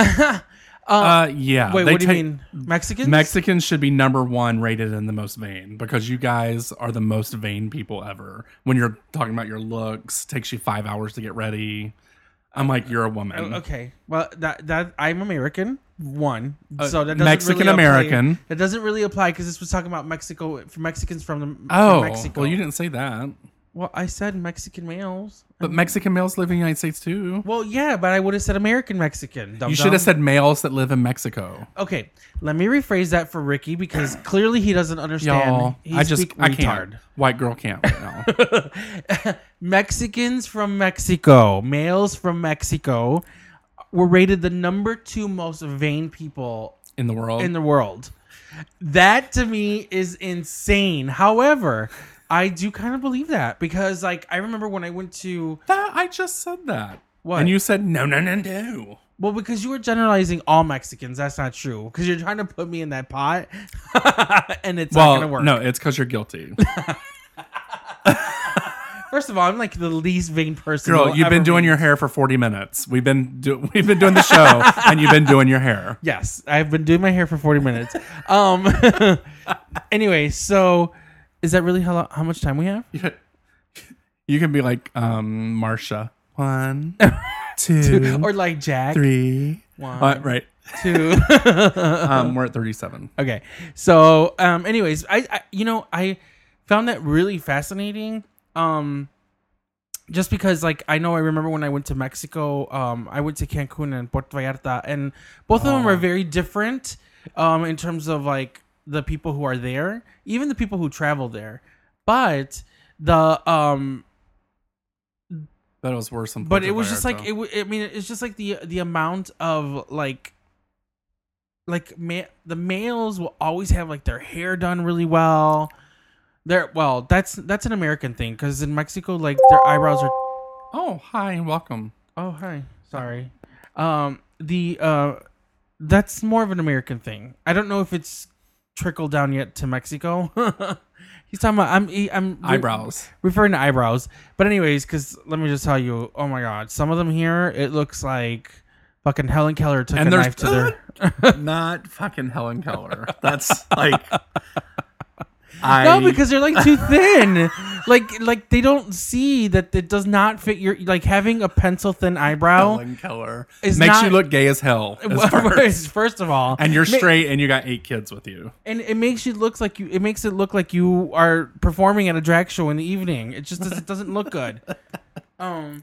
Speaker 1: Yeah.
Speaker 5: Wait, what do you mean? Mexicans?
Speaker 1: Mexicans should be number 1 rated in the most vain because you guys are the most vain people ever. When you're talking about your looks, takes you 5 hours to get ready. I'm like, you're a woman.
Speaker 5: Okay. Well, that I'm American. One. So that doesn't
Speaker 1: Mexican
Speaker 5: really
Speaker 1: American.
Speaker 5: apply. That doesn't really apply because this was talking about Mexico, for Mexicans from Mexico.
Speaker 1: Well, you didn't say that.
Speaker 5: Well, I said Mexican males.
Speaker 1: But Mexican males live in the United States too.
Speaker 5: Well, yeah, but I would have said American Mexican.
Speaker 1: You should have said males that live in Mexico.
Speaker 5: Okay, let me rephrase that for Ricky because clearly he doesn't understand.
Speaker 1: Y'all, I can't. White girl can't right now.
Speaker 5: Mexicans from Mexico, males from Mexico, were rated the number 2 most vain people
Speaker 1: in the world.
Speaker 5: That to me is insane. However, I do kind of believe that because, like, I remember when I went to
Speaker 1: I just said that.
Speaker 5: What?
Speaker 1: And you said no.
Speaker 5: Well, because you were generalizing all Mexicans. That's not true. Because you're trying to put me in that pot, and it's not going to work.
Speaker 1: No, it's because you're guilty.
Speaker 5: First of all, I'm like the least vain person.
Speaker 1: Girl, you've been doing your hair for 40 minutes. We've been doing the show, and you've been doing your hair.
Speaker 5: Yes, I've been doing my hair for 40 minutes. Anyway, so is that really how much time we have?
Speaker 1: You can be like Marsha. 1, 2,
Speaker 5: or like Jack.
Speaker 1: 3.
Speaker 5: 1,
Speaker 1: right.
Speaker 5: 2.
Speaker 1: We're at 37.
Speaker 5: Okay. So, anyways, I found that really fascinating. Just because, like, I remember when I went to Mexico, I went to Cancun and Puerto Vallarta, and both of them are very different, in terms of like the people who are there, even the people who travel there. But the
Speaker 1: That was worse than.
Speaker 5: But it was just like it's just like the amount of the males will always have like their hair done really well. That's an American thing because in Mexico, like their eyebrows are.
Speaker 1: Oh, hi and welcome.
Speaker 5: Oh, hi. Sorry. That's more of an American thing. I don't know if it's trickled down yet to Mexico. He's talking about I'm
Speaker 1: eyebrows,
Speaker 5: referring to eyebrows. But anyways, because let me just tell you, oh my god, some of them here it looks like fucking Helen Keller took a knife to their.
Speaker 1: Not fucking Helen Keller. That's like.
Speaker 5: No, because they're like too thin. like they don't see that it does not fit your like having a pencil thin eyebrow.
Speaker 1: Helen Keller makes you look gay as hell.
Speaker 5: First of all,
Speaker 1: and you're straight and you got 8 kids with you,
Speaker 5: and it makes you look like you. It makes it look like you are performing at a drag show in the evening. It just doesn't look good. But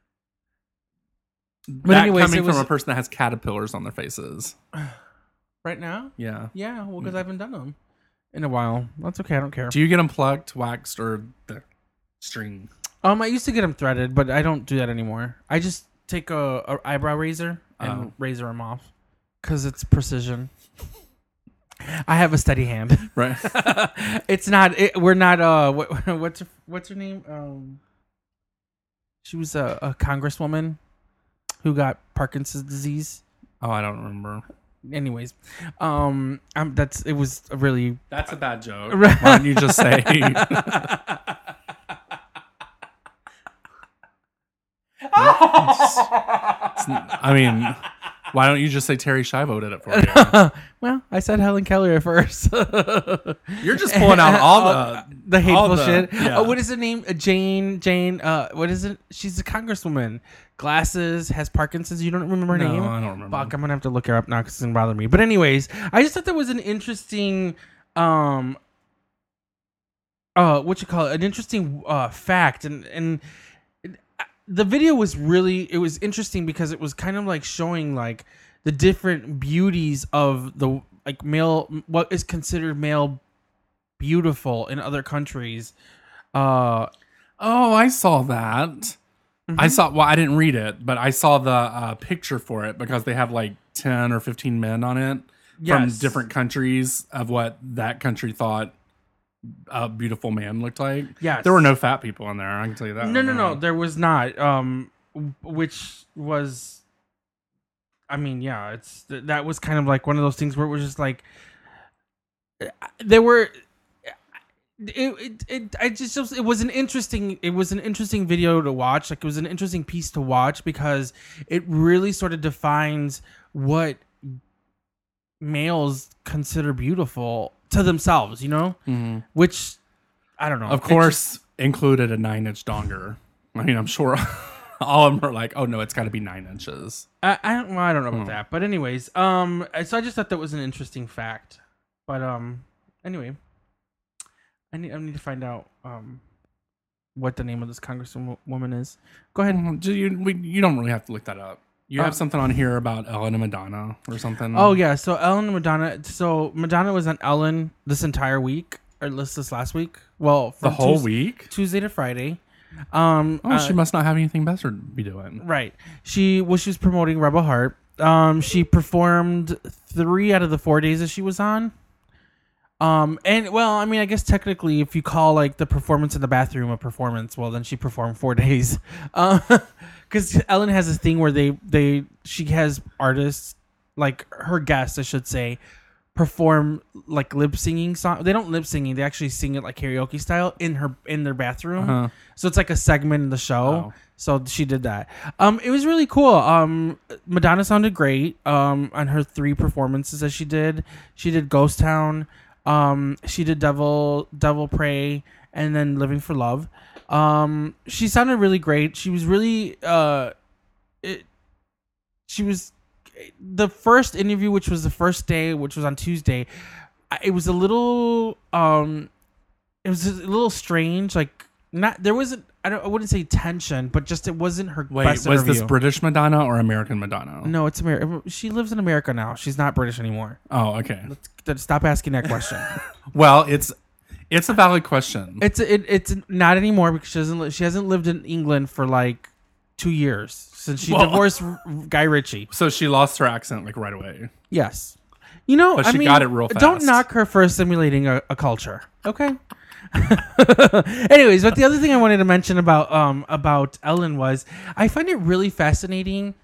Speaker 5: anyways,
Speaker 1: coming from a person that has caterpillars on their faces
Speaker 5: right now.
Speaker 1: Yeah.
Speaker 5: Well, because I haven't done them in a while. That's okay. I don't care.
Speaker 1: Do you get them plucked, waxed, or the string?
Speaker 5: I used to get them threaded, but I don't do that anymore. I just take a eyebrow razor and razor them off because it's precision. I have a steady hand.
Speaker 1: Right.
Speaker 5: It's not. We're not. What's her name? She was a congresswoman who got Parkinson's disease.
Speaker 1: Oh, I don't remember.
Speaker 5: Anyways, it was a really.
Speaker 1: That's a bad joke. Why don't you just say? I mean, why don't you just say Terry Schiavo did it for you?
Speaker 5: Well, I said Helen Keller at first.
Speaker 1: You're just pulling out all
Speaker 5: the hateful shit.
Speaker 1: Yeah.
Speaker 5: Oh, what is her name? Jane. What is it? She's a congresswoman. Glasses, has Parkinson's. You don't remember her
Speaker 1: No,
Speaker 5: name?
Speaker 1: I don't remember.
Speaker 5: Fuck, I'm gonna have to look her up now because it's gonna bother me. But anyways, I just thought that was an interesting, an interesting fact, and the video was interesting because it was kind of like showing like the different beauties of the like male, what is considered male beautiful in other countries.
Speaker 1: Oh, I saw that.
Speaker 5: Mm-hmm.
Speaker 1: I didn't read it, but I saw the picture for it because they have like 10 or 15 men on it from
Speaker 5: Yes.
Speaker 1: different countries of what that country thought a beautiful man looked like.
Speaker 5: Yes.
Speaker 1: There were no fat people in there. I can tell you that.
Speaker 5: No, there was not. Which was, I mean, yeah, that was kind of like one of those things where it was just like, there were. It was an interesting video to watch. Like, it was an interesting piece to watch because it really sort of defines what males consider beautiful to themselves, you know?
Speaker 1: Mm-hmm.
Speaker 5: Which, I don't know.
Speaker 1: Of course, included a 9-inch donger. I mean, I'm sure all of them are like, oh no, it's got to be 9 inches.
Speaker 5: I don't know about that. But anyways, so I just thought that was an interesting fact. But anyway, I need to find out what the name of this congresswoman is. Go ahead.
Speaker 1: You don't really have to look that up. You have something on here about Ellen and Madonna or something.
Speaker 5: Oh yeah, so Ellen and Madonna. So Madonna was on Ellen this entire week, or this last week. Well,
Speaker 1: the whole week,
Speaker 5: Tuesday to Friday.
Speaker 1: She must not have anything better to be doing.
Speaker 5: Right. She was promoting Rebel Heart. She performed 3 out of the 4 days that she was on. And well, I mean, I guess technically, if you call like the performance in the bathroom a performance, well, then she performed 4 days. Because Ellen has this thing where she has artists, like her guests, I should say, perform like lip singing song. They don't lip singing; they actually sing it like karaoke style in their bathroom.
Speaker 1: Uh-huh.
Speaker 5: So it's like a segment in the show.
Speaker 1: Oh.
Speaker 5: So she did that. It was really cool. Madonna sounded great. On her 3 performances that she did Ghost Town. She did Devil Pray, and then Living for Love. She sounded really great. She was really the first interview, which was the first day, which was on Tuesday. It was a little strange. Like, there wasn't. I wouldn't say tension, but just it wasn't her best
Speaker 1: was
Speaker 5: interview.
Speaker 1: this British Madonna or American Madonna?
Speaker 5: No, it's America. She lives in America now. She's not British anymore.
Speaker 1: Oh, okay.
Speaker 5: Let's stop asking that question.
Speaker 1: Well, it's a valid question.
Speaker 5: It's not anymore because she hasn't lived in England for like 2 years since she divorced Guy Ritchie.
Speaker 1: So she lost her accent like right away.
Speaker 5: Yes. You know,
Speaker 1: But she got it real fast.
Speaker 5: Don't knock her for assimilating a culture. Okay. Anyways, but the other thing I wanted to mention about Ellen was I find it really fascinating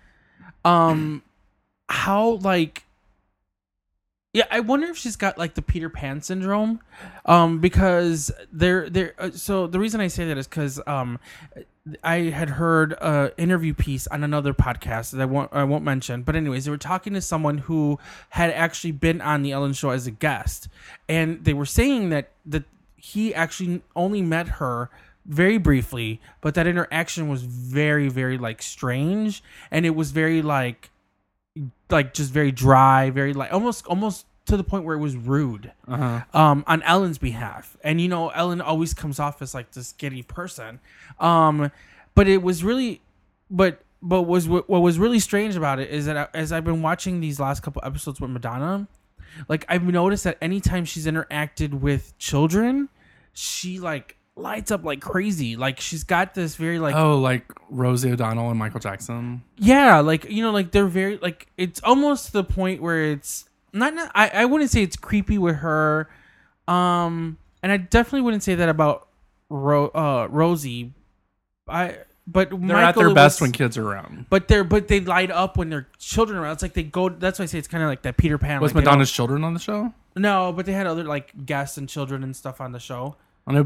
Speaker 5: how like I wonder if she's got like the Peter Pan syndrome because so the reason I say that is because I had heard an interview piece on another podcast that I won't mention, but anyways, they were talking to someone who had actually been on the Ellen Show as a guest, and they were saying that he actually only met her very briefly, but that interaction was very, very like strange, and it was very like just very dry, very like almost to the point where it was rude on Ellen's behalf. And you know, Ellen always comes off as like this giddy person, but it was really, what was really strange about it is that as I've been watching these last couple episodes with Madonna, like I've noticed that anytime she's interacted with children, she like lights up like crazy. Like she's got this very like
Speaker 1: like Rosie O'Donnell and Michael Jackson.
Speaker 5: Yeah, like you know, like they're very like it's almost to the point where it's not I wouldn't say it's creepy with her, and I definitely wouldn't say that about Rosie. But
Speaker 1: They're
Speaker 5: Michael,
Speaker 1: at their best when kids are around.
Speaker 5: But they light up when their children are around. It's like they go. That's why I say it's kind of like that Peter Pan.
Speaker 1: Was
Speaker 5: like,
Speaker 1: Madonna's children on the show?
Speaker 5: No, but they had other like guests and children and stuff on the show.
Speaker 1: I know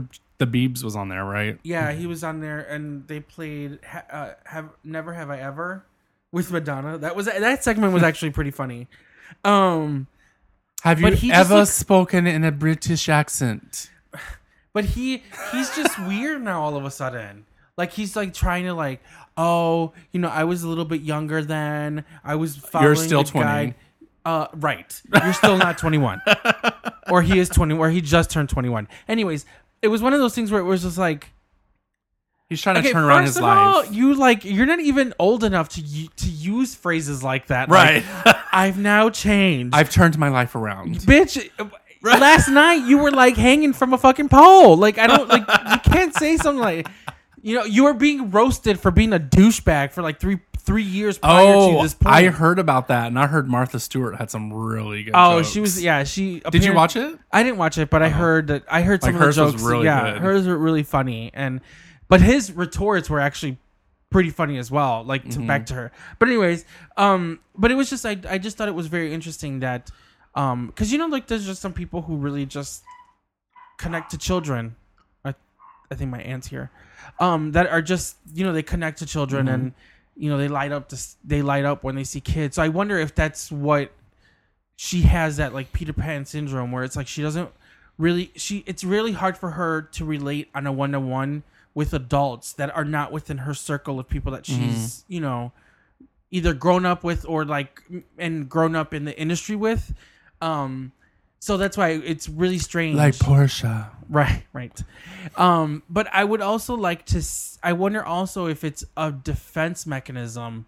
Speaker 1: The Biebs was on there, right?
Speaker 5: Yeah, he was on there, and they played Never Have I Ever with Madonna. That segment was actually pretty funny.
Speaker 1: Have
Speaker 5: But
Speaker 1: you
Speaker 5: he just
Speaker 1: ever
Speaker 5: looks-
Speaker 1: spoken in a British accent?
Speaker 5: But he's just weird now all of a sudden. Like he's like trying to like, oh, you know, I was a little bit younger then. I was following
Speaker 1: You're still
Speaker 5: the
Speaker 1: 20.
Speaker 5: guide. Right. You're still not 21. Or he is 20, or he just turned 21. Anyways, it was one of those things where it was just like,
Speaker 1: He's trying to
Speaker 5: okay,
Speaker 1: turn around
Speaker 5: first
Speaker 1: his
Speaker 5: of all,
Speaker 1: life.
Speaker 5: you're not even old enough to use phrases like that.
Speaker 1: Right.
Speaker 5: Like, I've now changed.
Speaker 1: I've turned my life around.
Speaker 5: Bitch, last night you were like hanging from a fucking pole. Like I don't like you can't say something like, you know, you were being roasted for being a douchebag for like three years prior to this point.
Speaker 1: I heard about that, and I heard Martha Stewart had some really good
Speaker 5: Oh,
Speaker 1: jokes.
Speaker 5: she was she.
Speaker 1: Did you watch it?
Speaker 5: I didn't watch it, but I heard some
Speaker 1: Like,
Speaker 5: of the
Speaker 1: hers was
Speaker 5: jokes.
Speaker 1: really
Speaker 5: yeah,
Speaker 1: good.
Speaker 5: hers were really funny, but his retorts were actually pretty funny as well. Like back to her. But anyways, but it was just I just thought it was very interesting that, because you know, like there's just some people who really just connect to children. I think my aunt's here. That are just, you know, they connect to children and, you know, they light up when they see kids. So I wonder if that's what she has, that like Peter Pan syndrome, where it's like she doesn't really it's really hard for her to relate on a one-to-one with adults that are not within her circle of people that she's, you know, either grown up with or like and grown up in the industry with. So that's why it's really strange.
Speaker 1: Like Portia.
Speaker 5: Right. But I would also like to. I wonder also if it's a defense mechanism,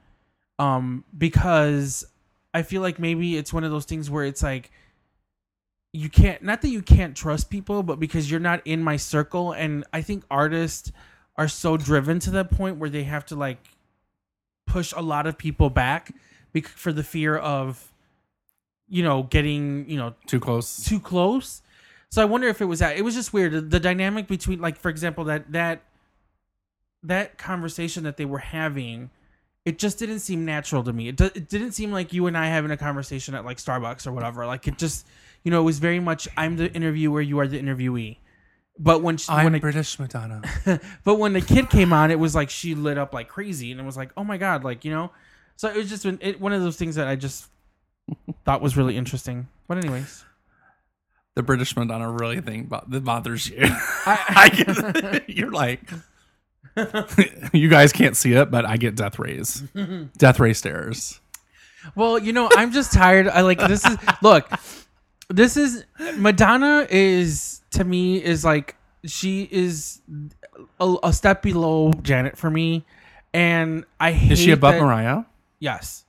Speaker 5: because I feel like maybe it's one of those things where it's like you can't. Not that you can't trust people, but because you're not in my circle, and I think artists are so driven to that point where they have to like push a lot of people back for the fear of, you know, getting, you know,
Speaker 1: Too close.
Speaker 5: So I wonder if it was that. It was just weird. The dynamic between, like, for example, that conversation that they were having, it just didn't seem natural to me. It didn't seem like you and I having a conversation at like Starbucks or whatever. Like it just, you know, it was very much I'm the interviewer, you are the interviewee. But when
Speaker 1: British Madonna.
Speaker 5: but when the kid came on, it was like she lit up like crazy, and it was like, oh my god, like, you know. So it was just one of those things that I just thought was really interesting. But anyways.
Speaker 1: The British Madonna really thing that bothers you. I get, you're like, you guys can't see it, but I get death rays. Death ray stares.
Speaker 5: Well, you know, I'm just tired. This is Madonna is, to me, is like, she is a step below Janet for me. And I hate
Speaker 1: Is she above
Speaker 5: that-
Speaker 1: Mariah?
Speaker 5: Yes.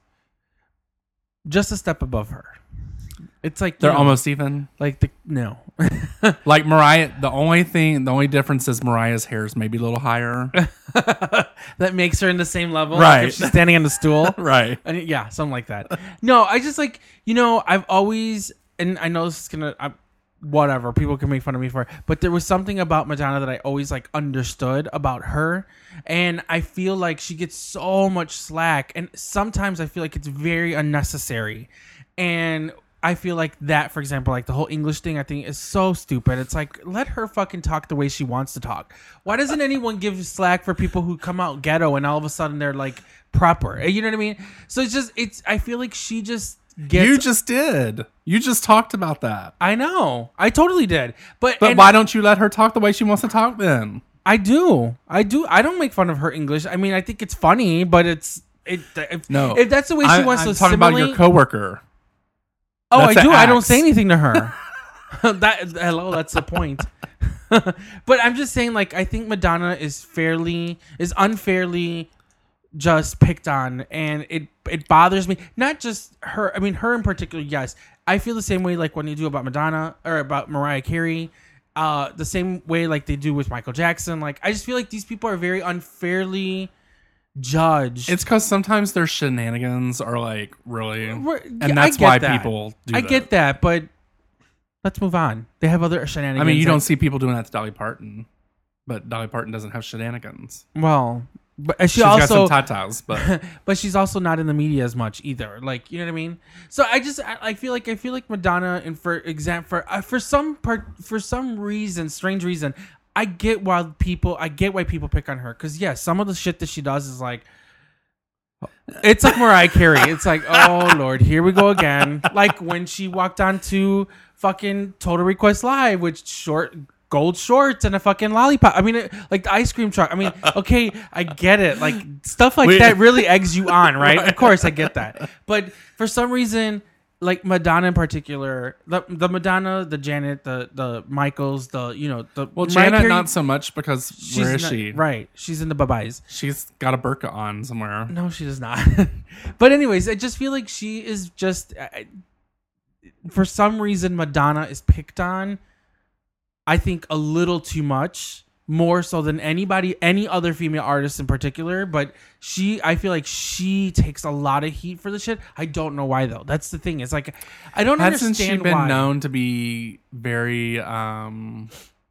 Speaker 5: Just a step above her. It's like
Speaker 1: They're
Speaker 5: you know,
Speaker 1: almost even.
Speaker 5: like no.
Speaker 1: Like Mariah, the only difference is Mariah's hair is maybe a little higher.
Speaker 5: That makes her in the same level.
Speaker 1: Right.
Speaker 5: Like if she's standing on the stool.
Speaker 1: Right.
Speaker 5: And yeah, something like that. No, I just like, you know, I've always, and I know this is gonna, whatever, people can make fun of me for it, but there was something about Madonna that I always like understood about her, and I feel like she gets so much slack, and sometimes I feel like it's very unnecessary, and I feel like that, for example, like the whole English thing, I think is so stupid. It's like, let her fucking talk the way she wants to talk. Why doesn't anyone give slack for people who come out ghetto and all of a sudden they're like proper? You know what I mean? So I feel like she just gets.
Speaker 1: You just did. You just talked about that.
Speaker 5: I know. I totally did. But
Speaker 1: why don't you let her talk the way she wants to talk then?
Speaker 5: I do. I don't make fun of her English. I mean, I think it's funny, but if that's the way she wants
Speaker 1: I'm
Speaker 5: to
Speaker 1: talking about
Speaker 5: assimilate.
Speaker 1: your coworker.
Speaker 5: Oh,
Speaker 1: That's
Speaker 5: I do.
Speaker 1: the
Speaker 5: I don't
Speaker 1: axe.
Speaker 5: say anything to her. That's the point. But I'm just saying, like, I think Madonna is unfairly just picked on, and it bothers me. Not just her. I mean, her in particular. Yes, I feel the same way. Like when you do about Madonna or about Mariah Carey, the same way like they do with Michael Jackson. Like, I just feel like these people are very unfairly judged.
Speaker 1: It's because sometimes their shenanigans are like really, and
Speaker 5: Yeah,
Speaker 1: that's
Speaker 5: I get
Speaker 1: why
Speaker 5: that.
Speaker 1: people do
Speaker 5: I
Speaker 1: that.
Speaker 5: get that, but let's move on. They have other shenanigans.
Speaker 1: I mean, you
Speaker 5: that-
Speaker 1: don't see people doing that to Dolly Parton, but Dolly Parton doesn't have shenanigans.
Speaker 5: Well, but
Speaker 1: She's got some tatas, but
Speaker 5: but she's also not in the media as much either. Like, you know what I mean? So I feel like Madonna, and for some reason, strange reason, I get why people pick on her because some of the shit that she does is like, it's like Mariah Carey. It's like, oh Lord, here we go again. Like when she walked onto fucking Total Request Live with gold shorts and a fucking lollipop. I mean, like the ice cream truck. I mean, okay, I get it. Like stuff like that really eggs you on, right? Of course, I get that. But for some reason, like Madonna in particular, the Madonna, the Janet, the Michaels, the
Speaker 1: well, Janet not so much because where is
Speaker 5: not,
Speaker 1: she?
Speaker 5: Right, she's in the Babais.
Speaker 1: She's got a burqa on somewhere.
Speaker 5: No, she does not. But anyways, I just feel like she is just for some reason Madonna is picked on. I think a little too much, more so than any other female artist in particular. But I feel like she takes a lot of heat for the shit. I don't know why though. That's the thing. It's like I don't understand
Speaker 1: why. Hasn't she been
Speaker 5: why.
Speaker 1: known to be very don't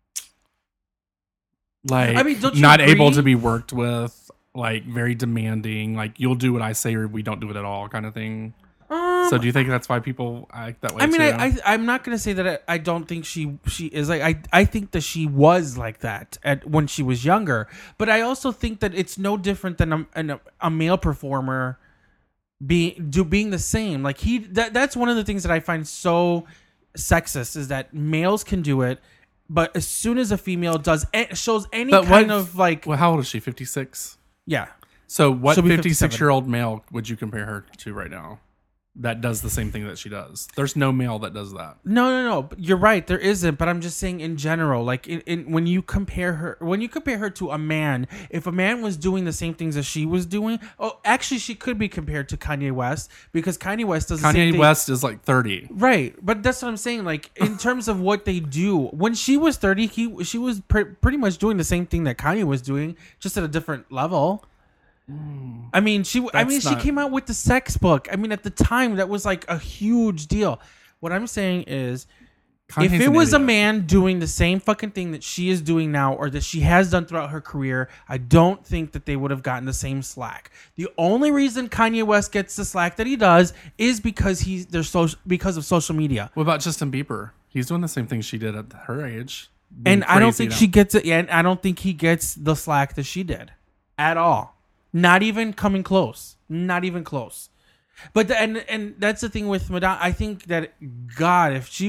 Speaker 1: you not
Speaker 5: agree?
Speaker 1: Able to be worked with, like very demanding, like you'll do what I say or we don't do it at all kind of thing. So do you think that's why people act that way?
Speaker 5: I mean,
Speaker 1: too?
Speaker 5: I'm not gonna say that I don't think she is like I think that she was like that when she was younger, but I also think that it's no different than a male performer being the same. Like that's one of the things that I find so sexist is that males can do it, but as soon as a female shows any kind of like,
Speaker 1: well, how old is she? 56.
Speaker 5: Yeah.
Speaker 1: So what 56-year-old male would you compare her to right now? That does the same thing that she does. There's no male that does that.
Speaker 5: No. You're right. There isn't. But I'm just saying in general, like when you compare her to a man, if a man was doing the same things as she was doing, actually she could be compared to Kanye West because Kanye West does the same thing.
Speaker 1: Kanye West is like 30.
Speaker 5: Right. But that's what I'm saying. Like in terms of what they do, when she was 30, she was pretty much doing the same thing that Kanye was doing, just at a different level. I mean, she came out with the sex book. I mean, at the time, that was like a huge deal. What I'm saying is, if it was a man doing the same fucking thing that she is doing now, or that she has done throughout her career, I don't think that they would have gotten the same slack. The only reason Kanye West gets the slack that he does is because because of social media.
Speaker 1: What about Justin Bieber? He's doing the same thing she did at her age.
Speaker 5: And I don't think she gets it. And I don't think he gets the slack that she did at all. Not even coming close. Not even close. But and that's the thing with Madonna. I think that God,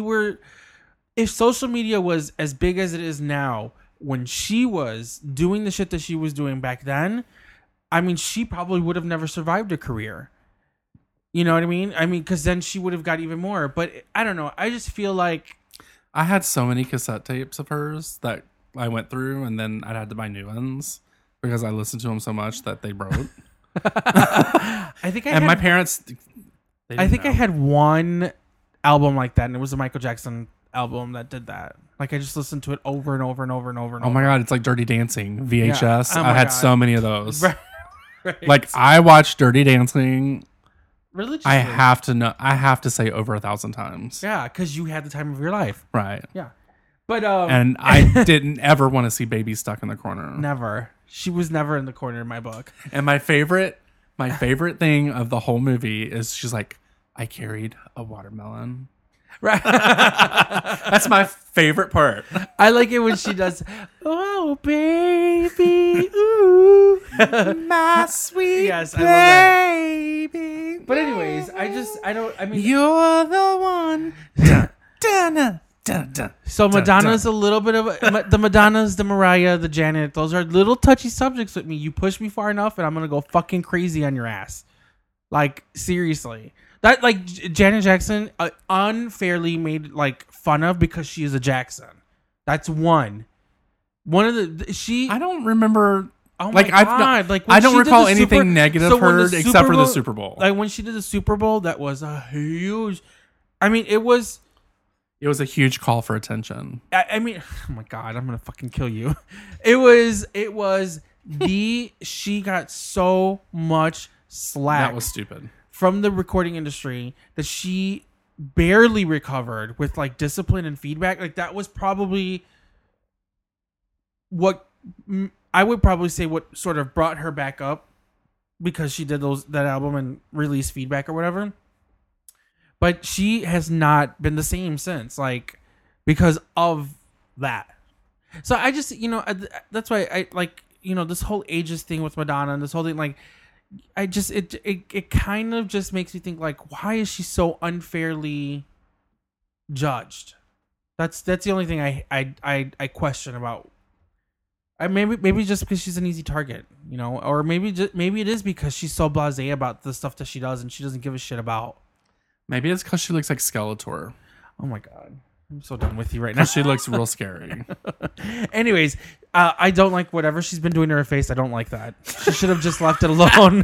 Speaker 5: if social media was as big as it is now, when she was doing the shit that she was doing back then, I mean, she probably would have never survived a career. You know what I mean? I mean, because then she would have got even more. But I don't know. I just feel like
Speaker 1: I had so many cassette tapes of hers that I went through, and then I had to buy new ones. Because I listened to them so much that they broke. My parents.
Speaker 5: I think I had one album like that, and it was a Michael Jackson album that did that. Like I just listened to it over and over and over and over and over.
Speaker 1: Oh my God, it's like Dirty Dancing VHS.
Speaker 5: Yeah.
Speaker 1: I had so many of those.
Speaker 5: Right.
Speaker 1: Like I watched Dirty Dancing.
Speaker 5: Religiously.
Speaker 1: I have to say over 1,000 times.
Speaker 5: Yeah, because you had the time of your life.
Speaker 1: Right.
Speaker 5: Yeah. But
Speaker 1: and I didn't ever want to see Baby stuck in the corner.
Speaker 5: Never. She was never in the corner in my book.
Speaker 1: And my favorite thing of the whole movie is she's like, I carried a watermelon.
Speaker 5: Right.
Speaker 1: That's my favorite part.
Speaker 5: I like it when she does, oh, baby, ooh.
Speaker 1: My sweet
Speaker 5: yes, I
Speaker 1: baby.
Speaker 5: love that. But anyways,
Speaker 1: you're the one. Dun, dun, dun. Dun, dun,
Speaker 5: so Madonna's a little bit of the Madonna's, the Mariah, the Janet. Those are little touchy subjects with me. You push me far enough, and I'm gonna go fucking crazy on your ass. Like seriously, that like Janet Jackson unfairly made like fun of because she is a Jackson. That's one of the
Speaker 1: I don't remember.
Speaker 5: Oh my God! Like
Speaker 1: I don't recall anything negative heard except for the Super Bowl.
Speaker 5: Like when she did the Super Bowl, that was a huge. I mean, it was.
Speaker 1: It was a huge call for attention.
Speaker 5: I mean, oh my God, I'm gonna fucking kill you. It was she got so much slack.
Speaker 1: That was stupid.
Speaker 5: From the recording industry that she barely recovered with like discipline and feedback. Like that was probably what I would probably say what sort of brought her back up because she did that album and released feedback or whatever. But she has not been the same since, like, because of that. So I just, that's why I like, this whole ages thing with Madonna and this whole thing, like, I just, it kind of just makes me think, like, why is she so unfairly judged? That's the only thing I question about. Maybe just because she's an easy target, or maybe it is because she's so blasé about the stuff that she does and she doesn't give a shit about.
Speaker 1: Maybe it's because she looks like Skeletor.
Speaker 5: Oh my god, I'm so done with you right now.
Speaker 1: She looks real scary.
Speaker 5: Anyways, I don't like whatever she's been doing to her face. I don't like that. She should have just left it alone.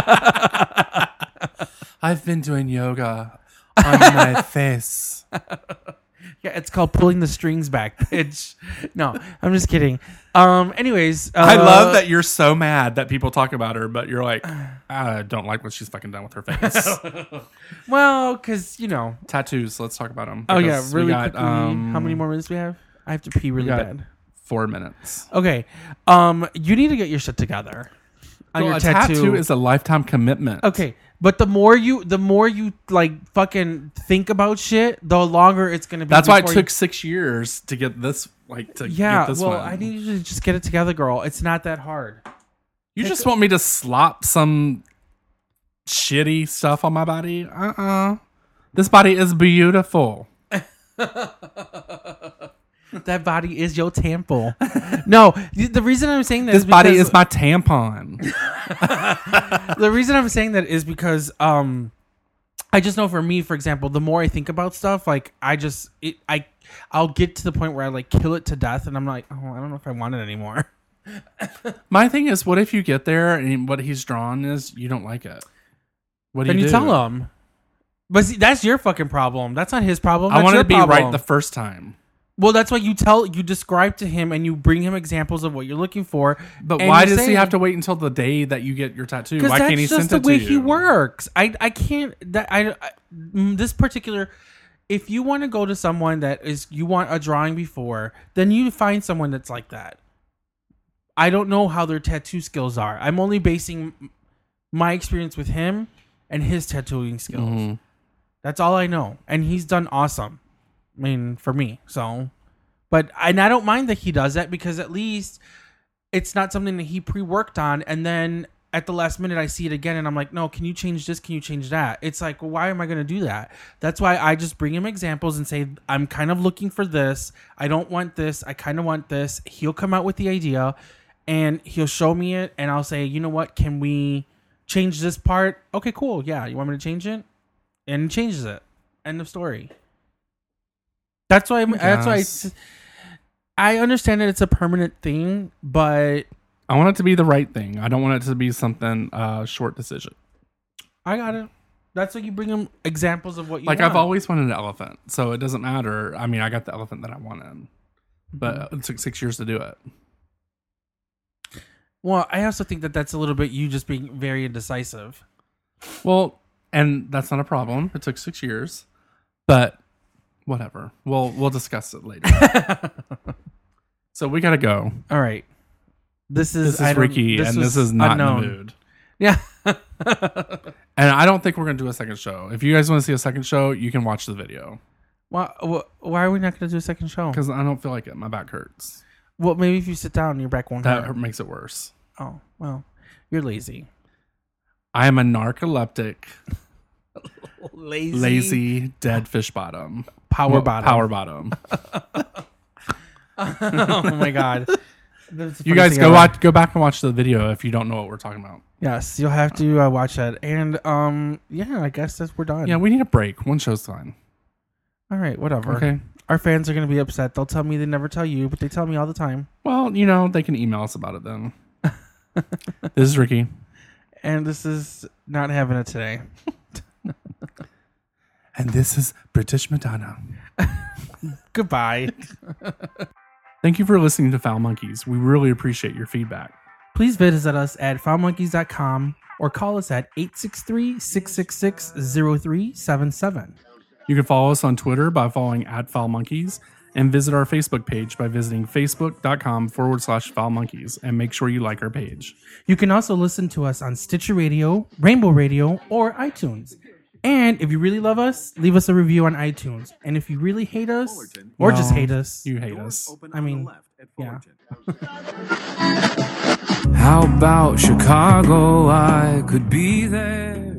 Speaker 1: I've been doing yoga on my face.
Speaker 5: Yeah, it's called pulling the strings back, bitch. No, I'm just kidding. Anyways,
Speaker 1: I love that you're so mad that people talk about her, but you're like, I don't like what she's fucking done with her face.
Speaker 5: Well, because
Speaker 1: Tattoos. Let's talk about them.
Speaker 5: Oh yeah, really quickly. How many more minutes we have? I have to pee really bad.
Speaker 1: 4 minutes.
Speaker 5: Okay. You need to get your shit together. On your
Speaker 1: a tattoo is a lifetime commitment.
Speaker 5: Okay. But the more you like fucking think about shit, the longer it's gonna be.
Speaker 1: That's why it took 6 years to get this. Get this one.
Speaker 5: I need you to just get it together, girl. It's not that hard.
Speaker 1: You just want me to slop some shitty stuff on my body? This body is beautiful.
Speaker 5: That body is your temple. No, the reason I'm saying that
Speaker 1: this body is my tampon.
Speaker 5: The reason I'm saying that is because I just know for me, for example, the more I think about stuff, like I'll get to the point where I like kill it to death, and I'm like, oh, I don't know if I want it anymore.
Speaker 1: My thing is, what if you get there and what he's drawn is you don't like it? What do
Speaker 5: then
Speaker 1: you
Speaker 5: do? Tell him. But see, that's your fucking problem. That's not his problem. That's
Speaker 1: I want it to be
Speaker 5: problem.
Speaker 1: right the first time.
Speaker 5: Well, that's what you describe to him, and you bring him examples of what you're looking for.
Speaker 1: But why does he have to wait until the day that you get your tattoo? Why can't he send it to you?
Speaker 5: That's just the way he works. I can't. This particular. If you want to go to someone that is you want a drawing before, then you find someone that's like that. I don't know how their tattoo skills are. I'm only basing my experience with him and his tattooing skills. Mm-hmm. That's all I know, and he's done awesome. I mean, for me, but I don't mind that he does that because at least it's not something that he pre-worked on, and then at the last minute I see it again and I'm like, no, can you change this? Can you change that? It's like, well, why am I going to do that? That's why I just bring him examples and say, I'm kind of looking for this. I don't want this. I kind of want this. He'll come out with the idea and he'll show me it, and I'll say, you know what? Can we change this part? Okay, cool. Yeah, you want me to change it? And he changes it. End of story. That's why. I understand that it's a permanent thing, but
Speaker 1: I want it to be the right thing. I don't want it to be something short decision.
Speaker 5: I got it. That's why you bring them examples of what you
Speaker 1: like.
Speaker 5: Want.
Speaker 1: I've always wanted an elephant, so it doesn't matter. I mean, I got the elephant that I wanted, but it took 6 years to do it.
Speaker 5: Well, I also think that that's a little bit you just being very indecisive.
Speaker 1: Well, and that's not a problem. It took 6 years, but. Whatever. We'll discuss it later. So we gotta go.
Speaker 5: All right. This is
Speaker 1: Ricky, and this is not unknown. In the mood.
Speaker 5: Yeah.
Speaker 1: And I don't think we're gonna do a second show. If you guys want to see a second show, you can watch the video.
Speaker 5: Why are we not gonna do a second show?
Speaker 1: Because I don't feel like it. My back hurts.
Speaker 5: Well, maybe if you sit down, your back won't hurt.
Speaker 1: That makes it worse.
Speaker 5: Oh, well, you're lazy.
Speaker 1: I am a narcoleptic.
Speaker 5: Lazy
Speaker 1: dead fish bottom.
Speaker 5: Power bottom. Oh my god.
Speaker 1: You guys go back and watch the video if you don't know what we're talking about.
Speaker 5: Yes, you'll have to watch that. And I guess we're done.
Speaker 1: Yeah, we need a break. One show's fine.
Speaker 5: All right, whatever.
Speaker 1: Okay.
Speaker 5: Our fans are going to be upset. They'll tell me they never tell you, but they tell me all the time.
Speaker 1: Well, they can email us about it then. This is Ricky.
Speaker 5: And this is Not Having It Today.
Speaker 1: And this is British Madonna.
Speaker 5: Goodbye.
Speaker 1: Thank you for listening to Foul Monkeys. We really appreciate your feedback.
Speaker 5: Please visit us at foulmonkeys.com or call us at 863-666-0377.
Speaker 1: You can follow us on Twitter by following @FoulMonkeys and visit our Facebook page by visiting facebook.com/foulmonkeys and make sure you like our page.
Speaker 5: You can also listen to us on Stitcher Radio, Rainbow Radio, or iTunes. And if you really love us, leave us a review on iTunes. And if you really hate us, or just hate us,
Speaker 1: You hate us.
Speaker 5: I mean, yeah.
Speaker 2: How about Chicago? I could be there.